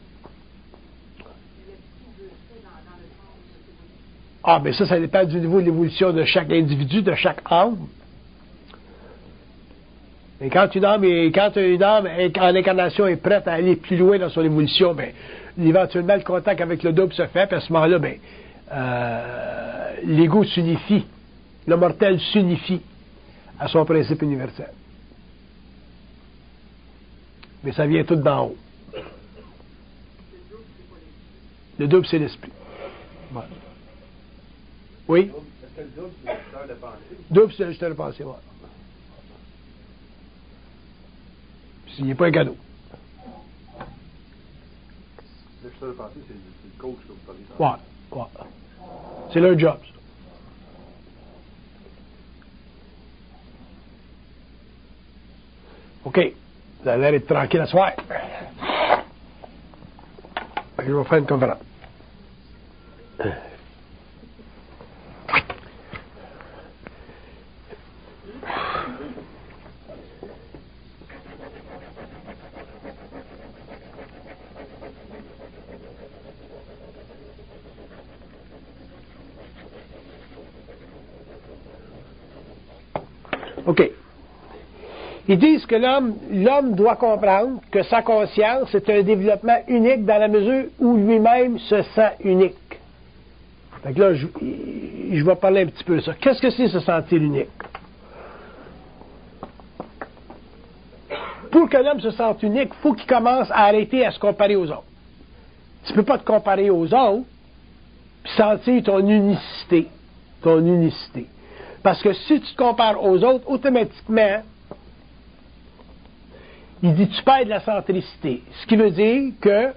Speaker 1: Ah, mais ça, ça dépend du niveau de l'évolution de chaque individu, de chaque âme. Et quand une âme est, quand une âme est, en incarnation est prête à aller plus loin dans son évolution, ben, éventuellement, le contact avec le double se fait, puis à ce moment-là, ben, euh, l'ego s'unifie. Le mortel s'unifie à son principe universel. Mais ça vient tout d'en haut. Le double, c'est l'esprit. Ouais. Oui?
Speaker 5: Est-ce que le double, c'est l'ajusteur de pensée?
Speaker 1: Double, c'est l'ajusteur de pensée, oui. S'il n'est pas un cadeau.
Speaker 3: L'ajusteur de pensée, c'est le coach que vous parlez.
Speaker 1: Ouais, ouais. C'est leur job, ça. OK. Vous allez être tranquille à soir. Je vais faire une conférence. OK. Ils disent que l'homme, l'homme doit comprendre que sa conscience est un développement unique dans la mesure où lui-même se sent unique. Fait que là, je, je vais parler un petit peu de ça. Qu'est-ce que c'est se sentir unique? Pour que l'homme se sente unique, il faut qu'il commence à arrêter à se comparer aux autres. Tu ne peux pas te comparer aux autres puis sentir ton unicité. Ton unicité. Parce que si tu te compares aux autres, automatiquement, il dit tu perds de la centricité. Ce qui veut dire que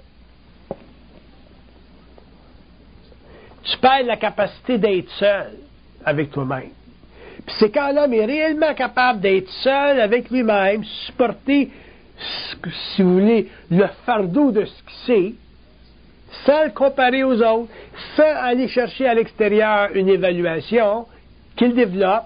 Speaker 1: tu perds la capacité d'être seul avec toi-même. Puis c'est quand l'homme est réellement capable d'être seul avec lui-même, supporter, si vous voulez, le fardeau de ce qu'il sait, sans le comparer aux autres, sans aller chercher à l'extérieur une évaluation, qu'il développe.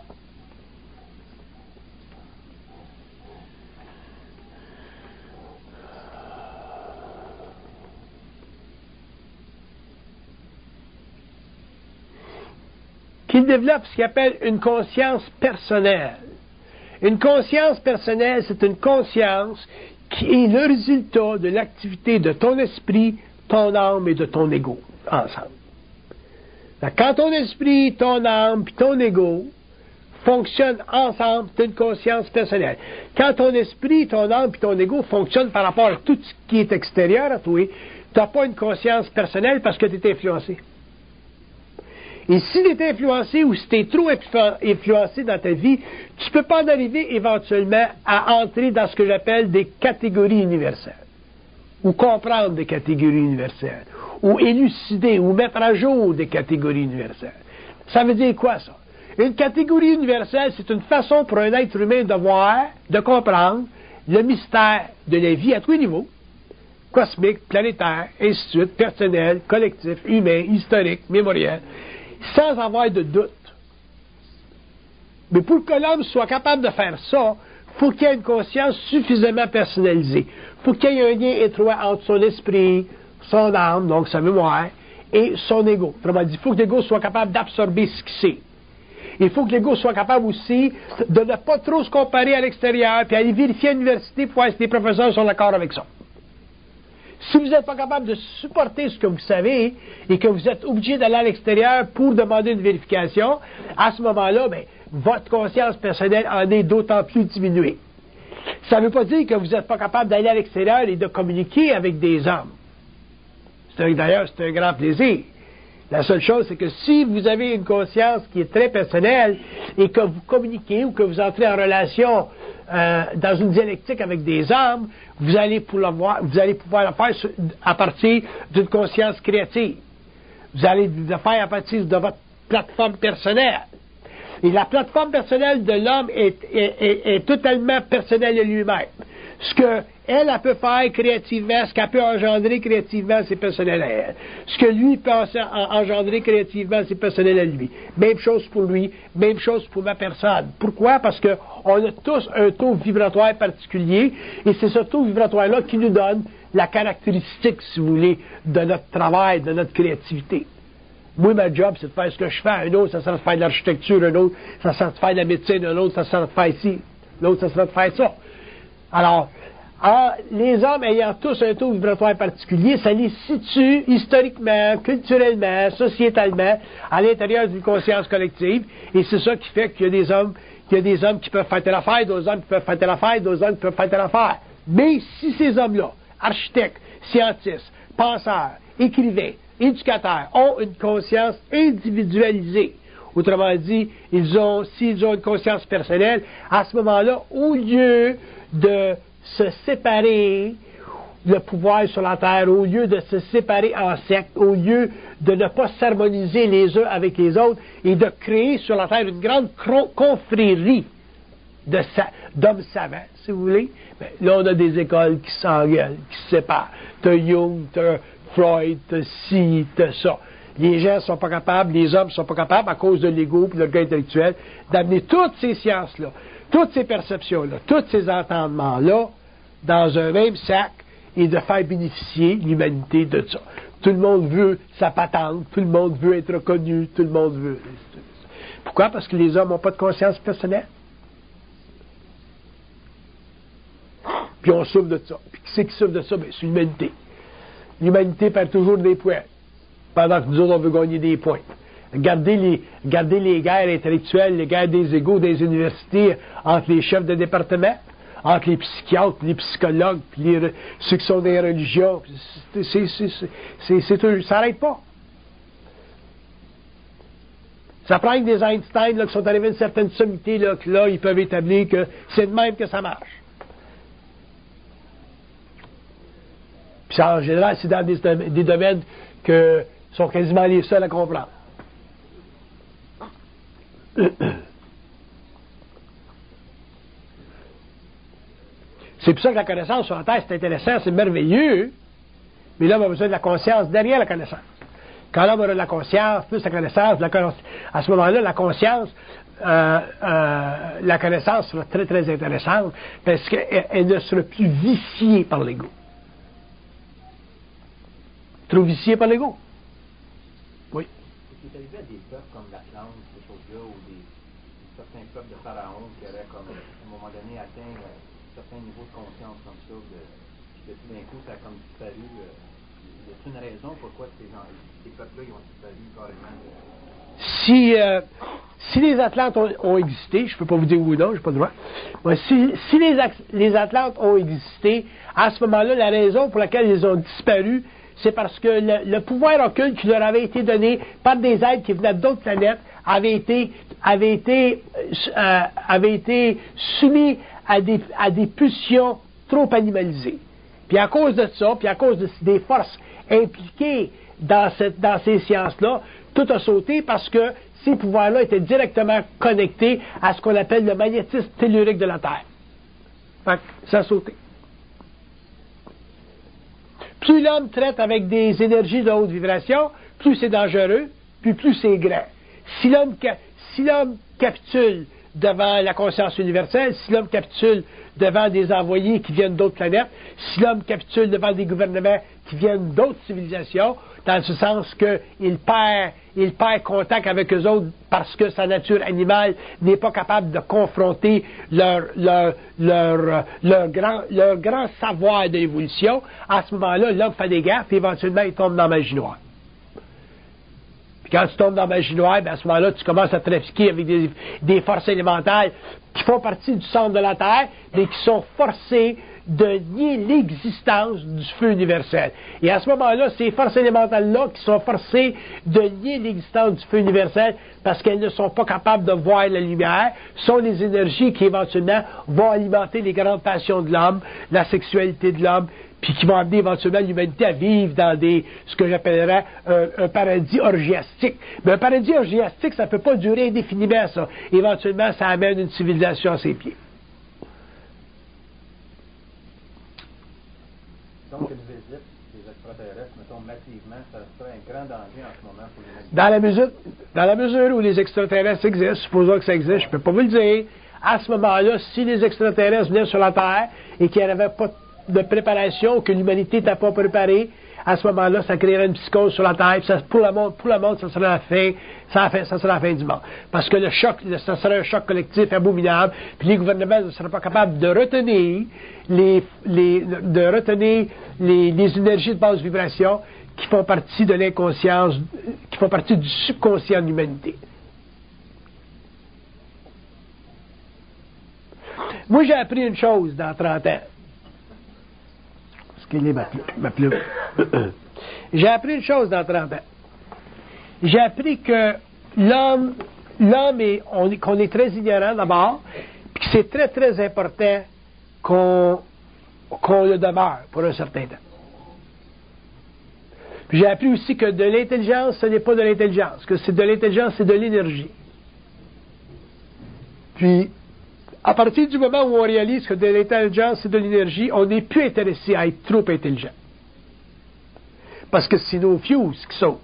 Speaker 1: Qu'il développe ce qu'il appelle une conscience personnelle. Une conscience personnelle, c'est une conscience qui est le résultat de l'activité de ton esprit, ton âme et de ton ego, ensemble. Quand ton esprit, ton âme et ton ego fonctionnent ensemble, c'est une conscience personnelle. Quand ton esprit, ton âme et ton ego fonctionnent par rapport à tout ce qui est extérieur à toi, tu n'as pas une conscience personnelle parce que tu es influencé. Et si tu es influencé ou si tu es trop influencé dans ta vie, tu ne peux pas en arriver éventuellement à entrer dans ce que j'appelle des catégories universelles. Ou comprendre des catégories universelles. Ou élucider, ou mettre à jour des catégories universelles. Ça veut dire quoi, ça? Une catégorie universelle, c'est une façon pour un être humain de voir, de comprendre le mystère de la vie à tous les niveaux. Cosmique, planétaire, ainsi de suite, personnel, collectif, humain, historique, mémoriel, sans avoir de doute. Mais pour que l'homme soit capable de faire ça, il faut qu'il y ait une conscience suffisamment personnalisée. Il faut qu'il y ait un lien étroit entre son esprit, son âme, donc sa mémoire, et son ego. Autrement dit, il faut que l'ego soit capable d'absorber ce qu'il sait. Il faut que l'ego soit capable aussi de ne pas trop se comparer à l'extérieur, puis aller vérifier à l'université pour voir si les professeurs sont d'accord avec ça. Si vous n'êtes pas capable de supporter ce que vous savez et que vous êtes obligé d'aller à l'extérieur pour demander une vérification, à ce moment-là, bien, votre conscience personnelle en est d'autant plus diminuée. Ça ne veut pas dire que vous n'êtes pas capable d'aller à l'extérieur et de communiquer avec des hommes. C'est d'ailleurs, c'est un grand plaisir. La seule chose, c'est que si vous avez une conscience qui est très personnelle et que vous communiquez ou que vous entrez en relation euh, dans une dialectique avec des hommes, vous allez, pouvoir, vous allez pouvoir le faire à partir d'une conscience créative. Vous allez le faire à partir de votre plateforme personnelle. Et la plateforme personnelle de l'homme est, est, est, est totalement personnelle à lui-même. Ce qu'elle, elle peut faire créativement, ce qu'elle peut engendrer créativement, c'est personnel à elle. Ce que lui peut engendrer créativement, c'est personnel à lui. Même chose pour lui, même chose pour ma personne. Pourquoi? Parce qu'on a tous un taux vibratoire particulier, et c'est ce taux vibratoire-là qui nous donne la caractéristique, si vous voulez, de notre travail, de notre créativité. Moi, ma job, c'est de faire ce que je fais. Un autre, ça sera de faire de l'architecture. Un autre, ça sera de faire de la médecine. Un autre, ça sera de faire ci. L'autre, ça sera de faire ça. Alors, en, les hommes ayant tous un taux vibratoire particulier, ça les situe historiquement, culturellement, sociétalement, à l'intérieur d'une conscience collective. Et c'est ça qui fait qu'il y a des hommes, qu'il y a des hommes qui peuvent faire telle affaire, d'autres hommes qui peuvent faire telle affaire, d'autres hommes qui peuvent faire telle affaire. Mais si ces hommes-là, architectes, scientifiques, penseurs, écrivains, éducateurs, ont une conscience individualisée, autrement dit, ils ont, s'ils ont une conscience personnelle, à ce moment-là, au lieu de se séparer le pouvoir sur la terre, au lieu de se séparer en sectes, au lieu de ne pas s'harmoniser les uns avec les autres et de créer sur la terre une grande confrérie de sa, d'hommes savants, si vous voulez, bien, là, on a des écoles qui s'engueulent, qui se séparent. T'as Jung, t'as Freud, t'as ci, t'as ça. Les gens ne sont pas capables, les hommes ne sont pas capables, à cause de l'ego et de l'orgueil intellectuel, d'amener toutes ces sciences-là, toutes ces perceptions-là, tous ces entendements-là dans un même sac et de faire bénéficier l'humanité de ça. Tout le monde veut sa patente, tout le monde veut être reconnu, tout le monde veut... Pourquoi? Parce que les hommes n'ont pas de conscience personnelle. Puis on souffre de ça. Puis qui c'est qui souffre de ça? Bien, c'est l'humanité. L'humanité perd toujours des points, pendant que nous autres, on veut gagner des points. Regardez les, regardez les guerres intellectuelles, les guerres des égos des universités entre les chefs de département, entre les psychiatres, les psychologues, puis les, ceux qui sont des religions. C'est, c'est, c'est, c'est, c'est, c'est, ça n'arrête pas. Ça prend que des Einstein là, qui sont arrivés à une certaine sommité, là, que là, ils peuvent établir que c'est de même que ça marche. Puis en général, c'est dans des, des domaines que sont quasiment les seuls à comprendre. C'est pour ça que la connaissance sur la Terre, c'est intéressant, c'est merveilleux, mais l'homme a besoin de la conscience derrière la connaissance. Quand l'homme aura de la conscience, plus la connaissance, la connaissance à ce moment-là, la conscience, euh, euh, la connaissance sera très, très intéressante, parce qu'elle elle ne sera plus viciée par l'ego. Trop viciée par l'ego. Oui.
Speaker 5: C'est arrivé à des peuples comme l'Atlante, ces choses-là, ou des, certains peuples de Pharaon qui avaient, comme, à un moment donné, atteint un certain niveau de conscience comme ça, de, de tout d'un coup, ça a comme disparu. Euh, y a-t-il une raison pourquoi ces, gens, ces peuples-là ils ont disparu carrément?
Speaker 1: Si, euh, si les Atlantes ont, ont existé, je ne peux pas vous dire oui ou non, je n'ai pas le droit. Ouais, si si les, les Atlantes ont existé, à ce moment-là, la raison pour laquelle ils ont disparu, c'est parce que le, le pouvoir occulte qui leur avait été donné par des êtres qui venaient d'autres planètes avait été, avait été, euh, avait été soumis à des, à des pulsions trop animalisées. Puis à cause de ça, puis à cause de, des forces impliquées dans, cette, dans ces sciences-là, tout a sauté parce que ces pouvoirs-là étaient directement connectés à ce qu'on appelle le magnétisme tellurique de la Terre. Fait que ça a sauté. Plus l'homme traite avec des énergies de haute vibration, plus c'est dangereux, puis plus c'est grand. Si l'homme, si l'homme capitule devant la conscience universelle, si l'homme capitule devant des envoyés qui viennent d'autres planètes, si l'homme capitule devant des gouvernements qui viennent d'autres civilisations, dans ce sens qu'il perd, il perd contact avec eux autres parce que sa nature animale n'est pas capable de confronter leur, leur, leur, leur, grand, leur grand savoir de l'évolution, à ce moment-là, l'homme fait des gaffes et éventuellement il tombe dans la magie noire. Puis quand tu tombes dans la magie noire, bien à ce moment-là, tu commences à trafiquer avec des, des forces élémentaires qui font partie du centre de la Terre, mais qui sont forcées de nier l'existence du feu universel. Et à ce moment-là, ces forces élémentales-là qui sont forcées de nier l'existence du feu universel parce qu'elles ne sont pas capables de voir la lumière, sont les énergies qui éventuellement vont alimenter les grandes passions de l'homme, la sexualité de l'homme, puis qui vont amener éventuellement l'humanité à vivre dans des, ce que j'appellerais un, un paradis orgiastique. Mais un paradis orgiastique, ça ne peut pas durer indéfiniment, ça. Éventuellement, ça amène une civilisation à ses pieds.
Speaker 5: Donc, une visite des extraterrestres, mettons, massivement, ça serait un grand danger en ce moment pour l'humanité.
Speaker 1: Dans la mesure, dans la mesure où les extraterrestres existent, supposons que ça existe, je ne peux pas vous le dire, à ce moment-là, si les extraterrestres venaient sur la Terre et qu'il n'y avait pas de préparation, que l'humanité n'était pas préparée, à ce moment-là, ça créerait une psychose sur la Terre, puis ça, pour, le monde, pour le monde, ça serait la fin, ça, ça serait la fin du monde. Parce que le choc, ça serait un choc collectif abominable, puis les gouvernements ne seraient pas capables de retenir les, les, de retenir les, les énergies de basse vibration qui font partie de l'inconscience, qui font partie du subconscient de l'humanité. Moi, j'ai appris une chose dans trente ans. qu'il est ma, ma plume. J'ai appris une chose dans trente ans. J'ai appris que l'homme, l'homme est, on, qu'on est très ignorant d'abord, puis que c'est très, très important qu'on, qu'on le demeure pour un certain temps. Puis j'ai appris aussi que de l'intelligence, ce n'est pas de l'intelligence, que c'est de l'intelligence, c'est de l'énergie. Puis, à partir du moment où on réalise que de l'intelligence, c'est de l'énergie, on n'est plus intéressé à être trop intelligent. Parce que c'est nos fuses qui sautent.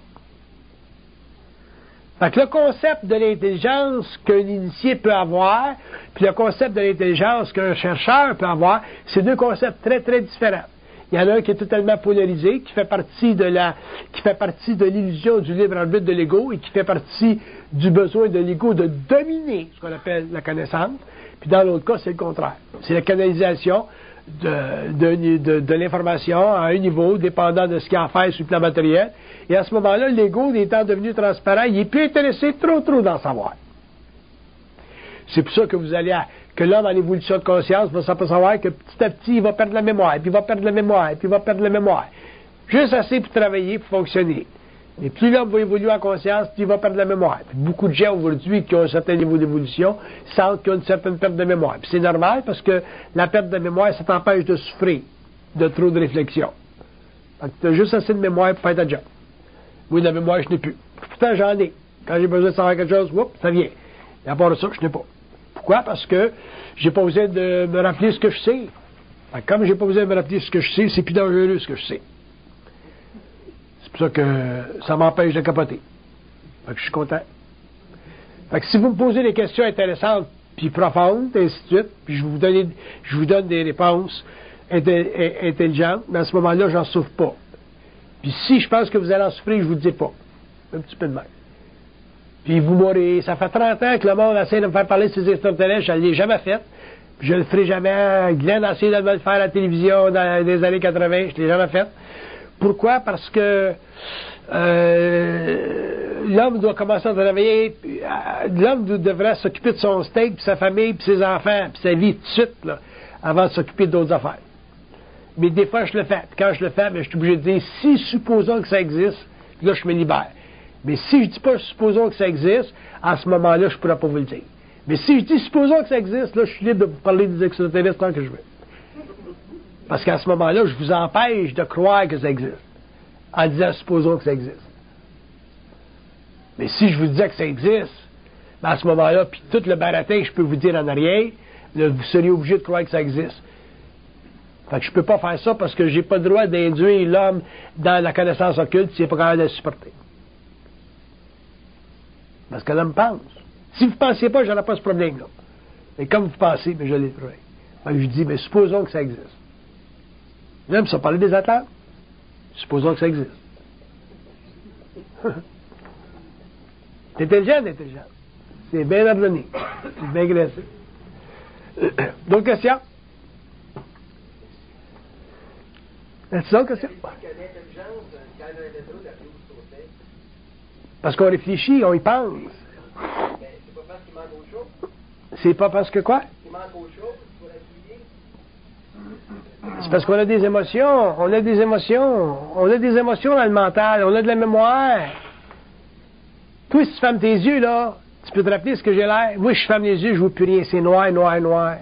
Speaker 1: Fait que le concept de l'intelligence qu'un initié peut avoir, puis le concept de l'intelligence qu'un chercheur peut avoir, c'est deux concepts très, très différents. Il y en a un qui est totalement polarisé, qui fait partie de la, qui fait partie de l'illusion du libre arbitre de l'ego et qui fait partie du besoin de l'ego de dominer ce qu'on appelle la connaissance. Puis dans l'autre cas, c'est le contraire. C'est la canalisation de, de, de, de l'information à un niveau dépendant de ce qu'il y a à faire sur le plan matériel. Et à ce moment-là, l'ego, étant devenu transparent, il est plus intéressé trop, trop d'en savoir. C'est pour ça que vous allez à, que l'homme en évolution de conscience va s'apercevoir que petit à petit, il va perdre la mémoire, puis il va perdre la mémoire, puis il va perdre la mémoire. Juste assez pour travailler, pour fonctionner. Et plus l'homme va évoluer en conscience, plus il va perdre la mémoire. Puis beaucoup de gens aujourd'hui qui ont un certain niveau d'évolution sentent qu'ils ont une certaine perte de mémoire. Puis c'est normal parce que la perte de mémoire, ça t'empêche de souffrir de trop de réflexion. Donc tu as juste assez de mémoire pour faire ta job. Oui, de la mémoire, je n'ai plus. Pourtant, j'en ai. Quand j'ai besoin de savoir quelque chose, whoop, ça vient. Et à part de ça, je n'ai pas. Pourquoi? Parce que j'ai pas besoin de me rappeler ce que je sais. Fait que comme j'ai pas besoin de me rappeler ce que je sais, c'est plus dangereux ce que je sais. C'est pour ça que ça m'empêche de capoter. Fait que je suis content. Fait que si vous me posez des questions intéressantes puis profondes, et ainsi de suite, puis je vous donne, je vous donne des réponses intelligentes, mais à ce moment-là, j'en souffre pas. Puis si je pense que vous allez en souffrir, je vous le dis pas. Un petit peu de même. Puis vous mourrez. Ça fait trente ans que le monde essaie de me faire parler de ces extraterrestres. Je ne l'ai jamais fait. Puis je le ferai jamais. Glenn a essayé de me le faire à la télévision dans les années quatre-vingt. Je ne l'ai jamais fait. Pourquoi? Parce que euh, l'homme doit commencer à travailler. L'homme devrait s'occuper de son steak, puis sa famille, puis ses enfants, puis sa vie tout de suite, là, avant de s'occuper d'autres affaires. Mais des fois, je le fais. Puis quand je le fais, bien, je suis obligé de dire, si supposons que ça existe, puis là, je me libère. Mais si je dis pas supposons que ça existe, à ce moment-là, je ne pourrais pas vous le dire. Mais si je dis supposons que ça existe, là, je suis libre de vous parler des extraterrestres tant que je veux. Parce qu'à ce moment-là, je vous empêche de croire que ça existe. En disant supposons que ça existe. Mais si je vous disais que ça existe, ben à ce moment-là, puis tout le baratin que je peux vous dire en arrière, là, vous seriez obligé de croire que ça existe. Fait que je ne peux pas faire ça parce que je n'ai pas le droit d'induire l'homme dans la connaissance occulte s'il n'est pas capable de la supporter. Parce que l'homme pense. Si vous ne pensiez pas, je n'aurais pas ce problème-là. Mais comme vous pensez, bien, je l'ai trouvé. Fait que je dis, mais supposons que ça existe. L'homme, ça parlait des attentes. Supposons que ça existe. C'est intelligent, intelligent. C'est bien ordonné. C'est bien graissé. D'autres questions? Est-ce ça, question? Parce qu'on réfléchit, on y pense.
Speaker 5: C'est pas parce qu'il manque autre chose.
Speaker 1: C'est pas parce que quoi?
Speaker 5: Il manque autre chose pour appuyer.
Speaker 1: C'est parce qu'on a des émotions. On a des émotions. On a des émotions dans le mental. On a de la mémoire. Toi, si tu fermes tes yeux, là, tu peux te rappeler ce que j'ai l'air. Moi, je ferme les yeux, je ne vois plus rien. C'est noir, noir, noir.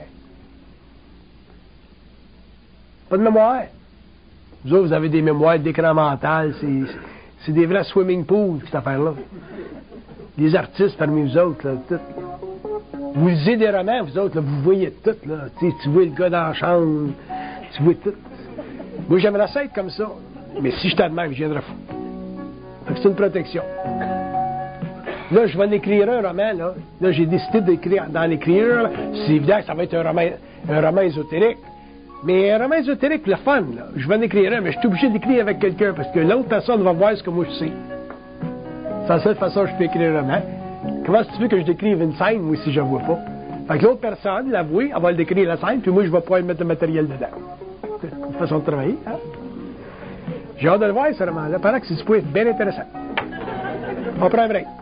Speaker 1: Pas de mémoire. Vous autres, vous avez des mémoires d'écran mental. C'est, c'est des vrais swimming pools, cette affaire-là. Les artistes parmi vous autres, là, tout. Vous lisez des romans, vous autres, là, vous voyez tout, là. Tu sais, tu vois le gars dans la chambre, tu vois tout. Moi, j'aimerais ça être comme ça. Mais si je t'admets, je viendrais fou. Fait que c'est une protection. Là, je vais en écrire un roman, là. Là, j'ai décidé d'écrire, d'en écrire. C'est évident que ça va être un roman, un roman ésotérique. Mais un roman ésotérique, le fun, là. Je vais en écrire un, mais je suis obligé d'écrire avec quelqu'un parce que l'autre personne va voir ce que moi je sais. C'est la seule façon que je peux écrire un roman. Comment tu veux que je décrive une scène, moi, si je ne vois pas? Fait que l'autre personne, l'avouer, elle va le décrire la scène, puis moi, je vais pouvoir mettre le matériel dedans. C'est une façon de travailler, hein? J'ai hâte de le voir, ce roman-là. Pendant que c'est supposé être bien intéressant. On prend un break.